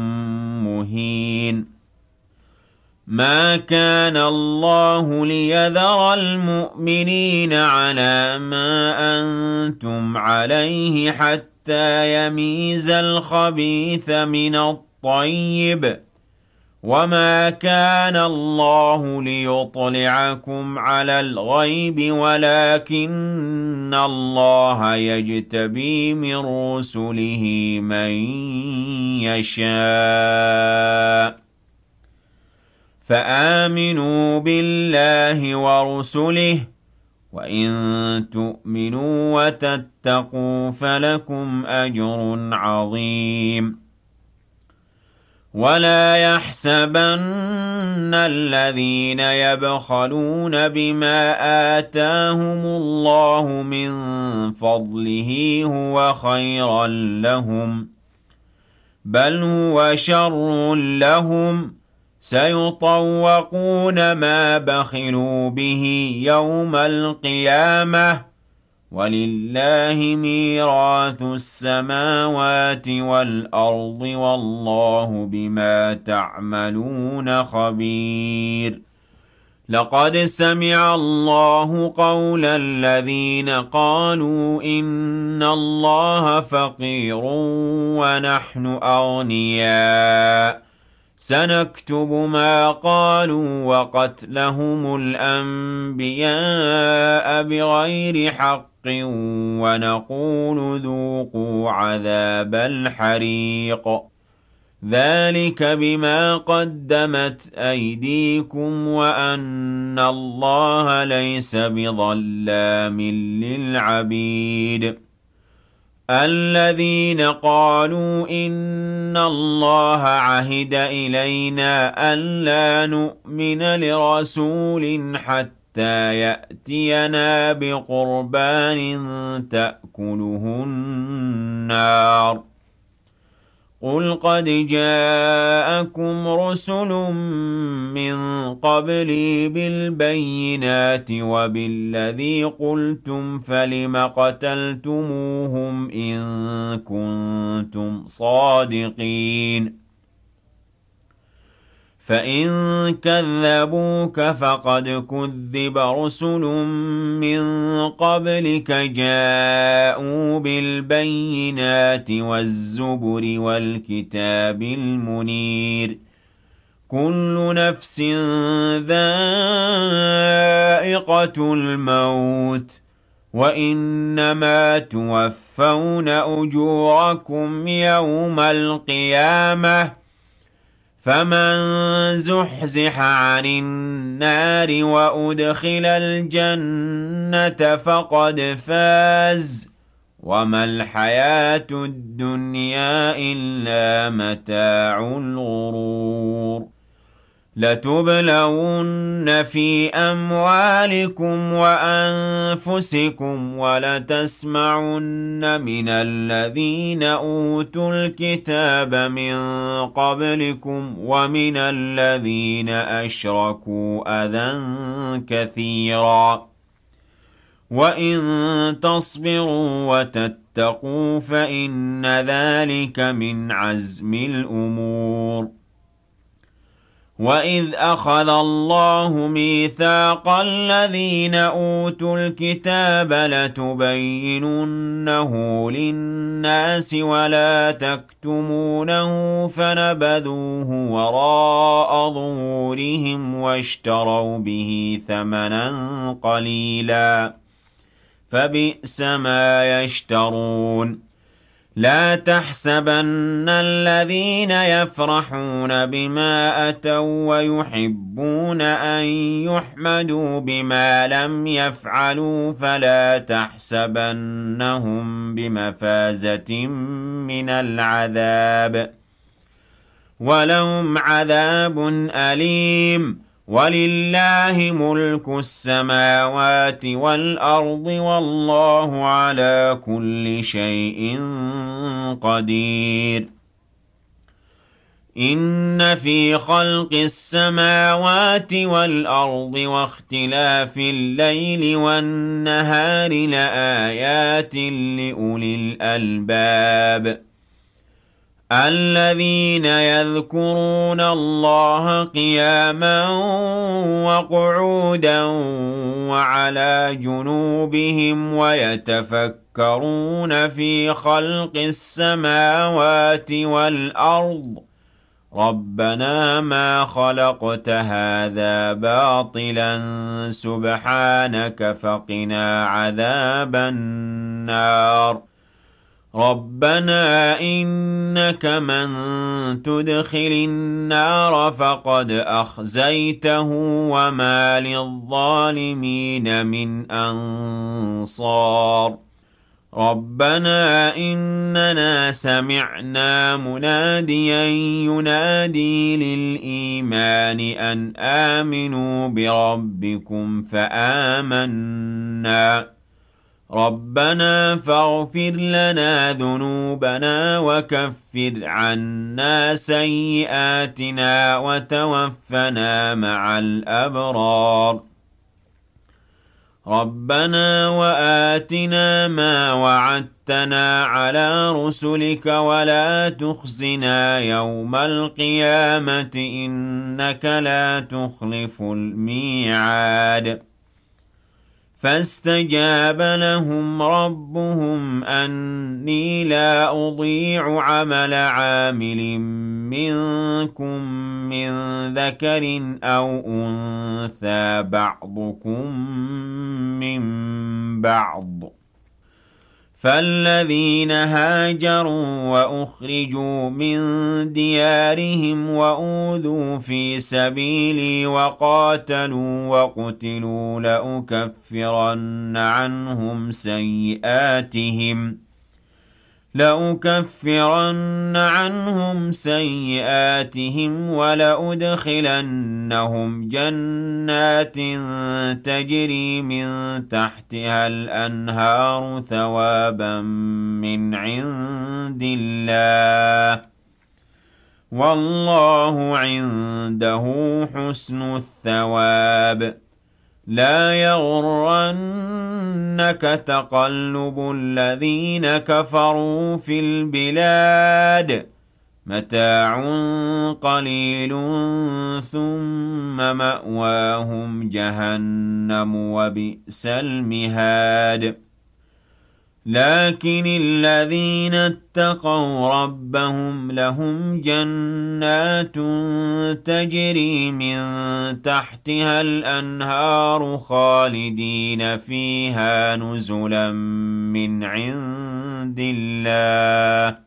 A: مهين ما كان الله ليذر المؤمنين على ما أنتم عليه حتى يميز الخبيث من الطيب وما كان الله ليطلعكم على الغيب ولكن الله يجتبي من رسله من يشاء فآمنوا بالله ورسله وإن تؤمنوا وتتقوا فلكم أجر عظيم ولا يحسبن الذين يبخلون بما آتاهم الله من فضله هو خيرا لهم بل هو شر لهم سيطوقون ما بخلوا به يوم القيامة ولله ميراث السماوات والأرض والله بما تعملون خبير لقد سمع الله قول الذين قالوا إن الله فقير ونحن أغنياء سنكتب ما قالوا وقتلهم الأنبياء بغير حق ونقول ذوقوا عذاب الحريق ذلك بما قدمت أيديكم وأن الله ليس بظلام للعبيد الذين قالوا إن الله عهد إلينا ألا نؤمن لرسول حتى يأتينا بقربان تأكله النار قل قد جاءكم رسل من قبلي بالبينات وبالذي قلتم فلم قتلتموهم إن كنتم صادقين فإن كذبوك فقد كذب رسل من قبلك جاءوا بالبينات والزبر والكتاب المنير كل نفس ذائقة الموت وإنما توفون أجوركم يوم القيامة فمن زحزح عن النار وأدخل الجنة فقد فاز وما الحياة الدنيا إلا متاع الغرور لتبلون في أموالكم وأنفسكم ولتسمعن من الذين أوتوا الكتاب من قبلكم ومن الذين أشركوا أذى كثيرا وإن تصبروا واتقوا فإن ذلك من عزم الأمور. وَإِذْ أَخَذَ اللَّهُ مِيثَاقَ الَّذِينَ أُوتُوا الْكِتَابَ لَتُبَيِّنُنَّهُ لِلنَّاسِ وَلَا تَكْتُمُونَهُ فَنَبَذُوهُ وَرَاءَ ظُهُورِهِمْ وَاشْتَرَوْا بِهِ ثَمَنًا قَلِيلًا فَبِئْسَ مَا يَشْتَرُونَ. لا تحسبن الذين يفرحون بما أتوا ويحبون أن يحمدوا بما لم يفعلوا فلا تحسبنهم بمفازة من العذاب ولهم عذاب أليم. وَلِلَّهِ مُلْكُ السَّمَاوَاتِ وَالْأَرْضِ وَاللَّهُ عَلَى كُلِّ شَيْءٍ قَدِيرٌ. إِنَّ فِي خَلْقِ السَّمَاوَاتِ وَالْأَرْضِ وَاخْتِلَافِ اللَّيْلِ وَالنَّهَارِ لَآيَاتٍ لِأُولِي الْأَلْبَابِ الَّذِينَ يَذْكُرُونَ اللَّهَ قِيَامًا وَقُعُودًا وَعَلَى جُنُوبِهِمْ وَيَتَفَكَّرُونَ فِي خَلْقِ السَّمَاوَاتِ وَالْأَرْضِ رَبَّنَا مَا خَلَقْتَ هَذَا بَاطِلًا سُبْحَانَكَ فَقِنَا عَذَابَ النَّارِ. رَبَّنَا إِنَّكَ مَن تُدْخِلِ النَّارَ فَقَدْ أَخْزَيْتَهُ وَمَا لِلظَّالِمِينَ مِنْ أَنصَارٍ. رَبَّنَا إِنَّنَا سَمِعْنَا مُنَادِيًا يُنَادِي لِلْإِيمَانِ أَنْ آمِنُوا بِرَبِّكُمْ فَآمَنَّا رَبَّنَا فَاغْفِرْ لَنَا ذُنُوبَنَا وَكَفِّرْ عَنَّا سَيِّئَاتِنَا وَتَوَفَّنَا مَعَ الْأَبْرَارِ. رَبَّنَا وَآتِنَا مَا وَعَدتَّنَا عَلَى رُسُلِكَ وَلَا تُخْزِنَا يَوْمَ الْقِيَامَةِ إِنَّكَ لَا تُخْلِفُ الْمِيعَادَ. فَاسْتَجَابَ لَهُمْ رَبُّهُمْ أَنِّي لَا أُضِيعُ عَمَلَ عَامِلٍ مِّنكُم مِّن ذَكَرٍ أَوْ أُنثَىٰ بَعْضُكُم مِّن بَعْضٍ. فَالَّذِينَ هَاجَرُوا وَأُخْرِجُوا مِن دِيَارِهِمْ وَأُوذُوا فِي سَبِيلِي وَقَاتَلُوا وَقُتِلُوا لَأُكَفِّرَنَّ عَنْهُمْ سَيِّئَاتِهِمْ لَأُكَفِّرَنَّ عَنْهُمْ سَيِّئَاتِهِمْ وَلَأُدْخِلَنَّهُمْ جَنَّاتٍ تَجْرِي مِن تَحْتِهَا الْأَنْهَارُ ثَوَابًا مِّنْ عِندِ اللَّهِ وَاللَّهُ عِندَهُ حُسْنُ الثَّوَابِ. لَا يَغُرَّنَّكَ تَقَلُّبُ الَّذِينَ كَفَرُوا فِي الْبِلَادِ مَتَاعٌ قَلِيلٌ ثُمَّ مَأْوَاهُمْ جَهَنَّمُ وَبِئْسَ الْمِهَادُ. لكن الذين اتقوا ربهم لهم جنات تجري من تحتها الأنهار خالدين فيها نزلا من عند الله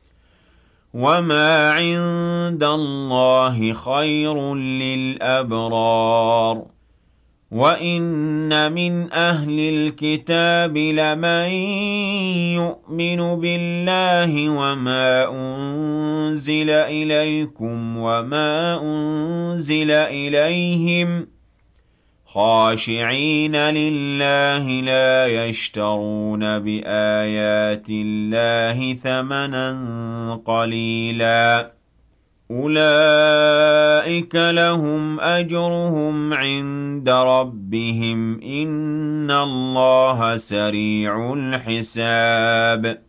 A: وما عند الله خير للأبرار. وَإِنَّ مِنْ أَهْلِ الْكِتَابِ لَمَن يُؤْمِنُ بِاللَّهِ وَمَا أُنزِلَ إِلَيْكُمْ وَمَا أُنزِلَ إِلَيْهِمْ خَاشِعِينَ لِلَّهِ لَا يَشْتَرُونَ بِآيَاتِ اللَّهِ ثَمَنًا قَلِيلًا. أُولَئِكَ
B: أولئك لهم أجرهم عند ربهم إن الله سريع الحساب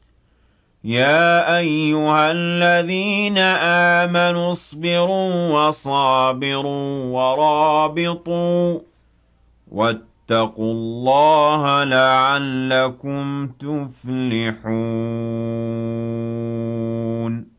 B: يا أيها الذين آمنوا اصبروا وصابروا ورابطوا واتقوا الله لعلكم تفلحون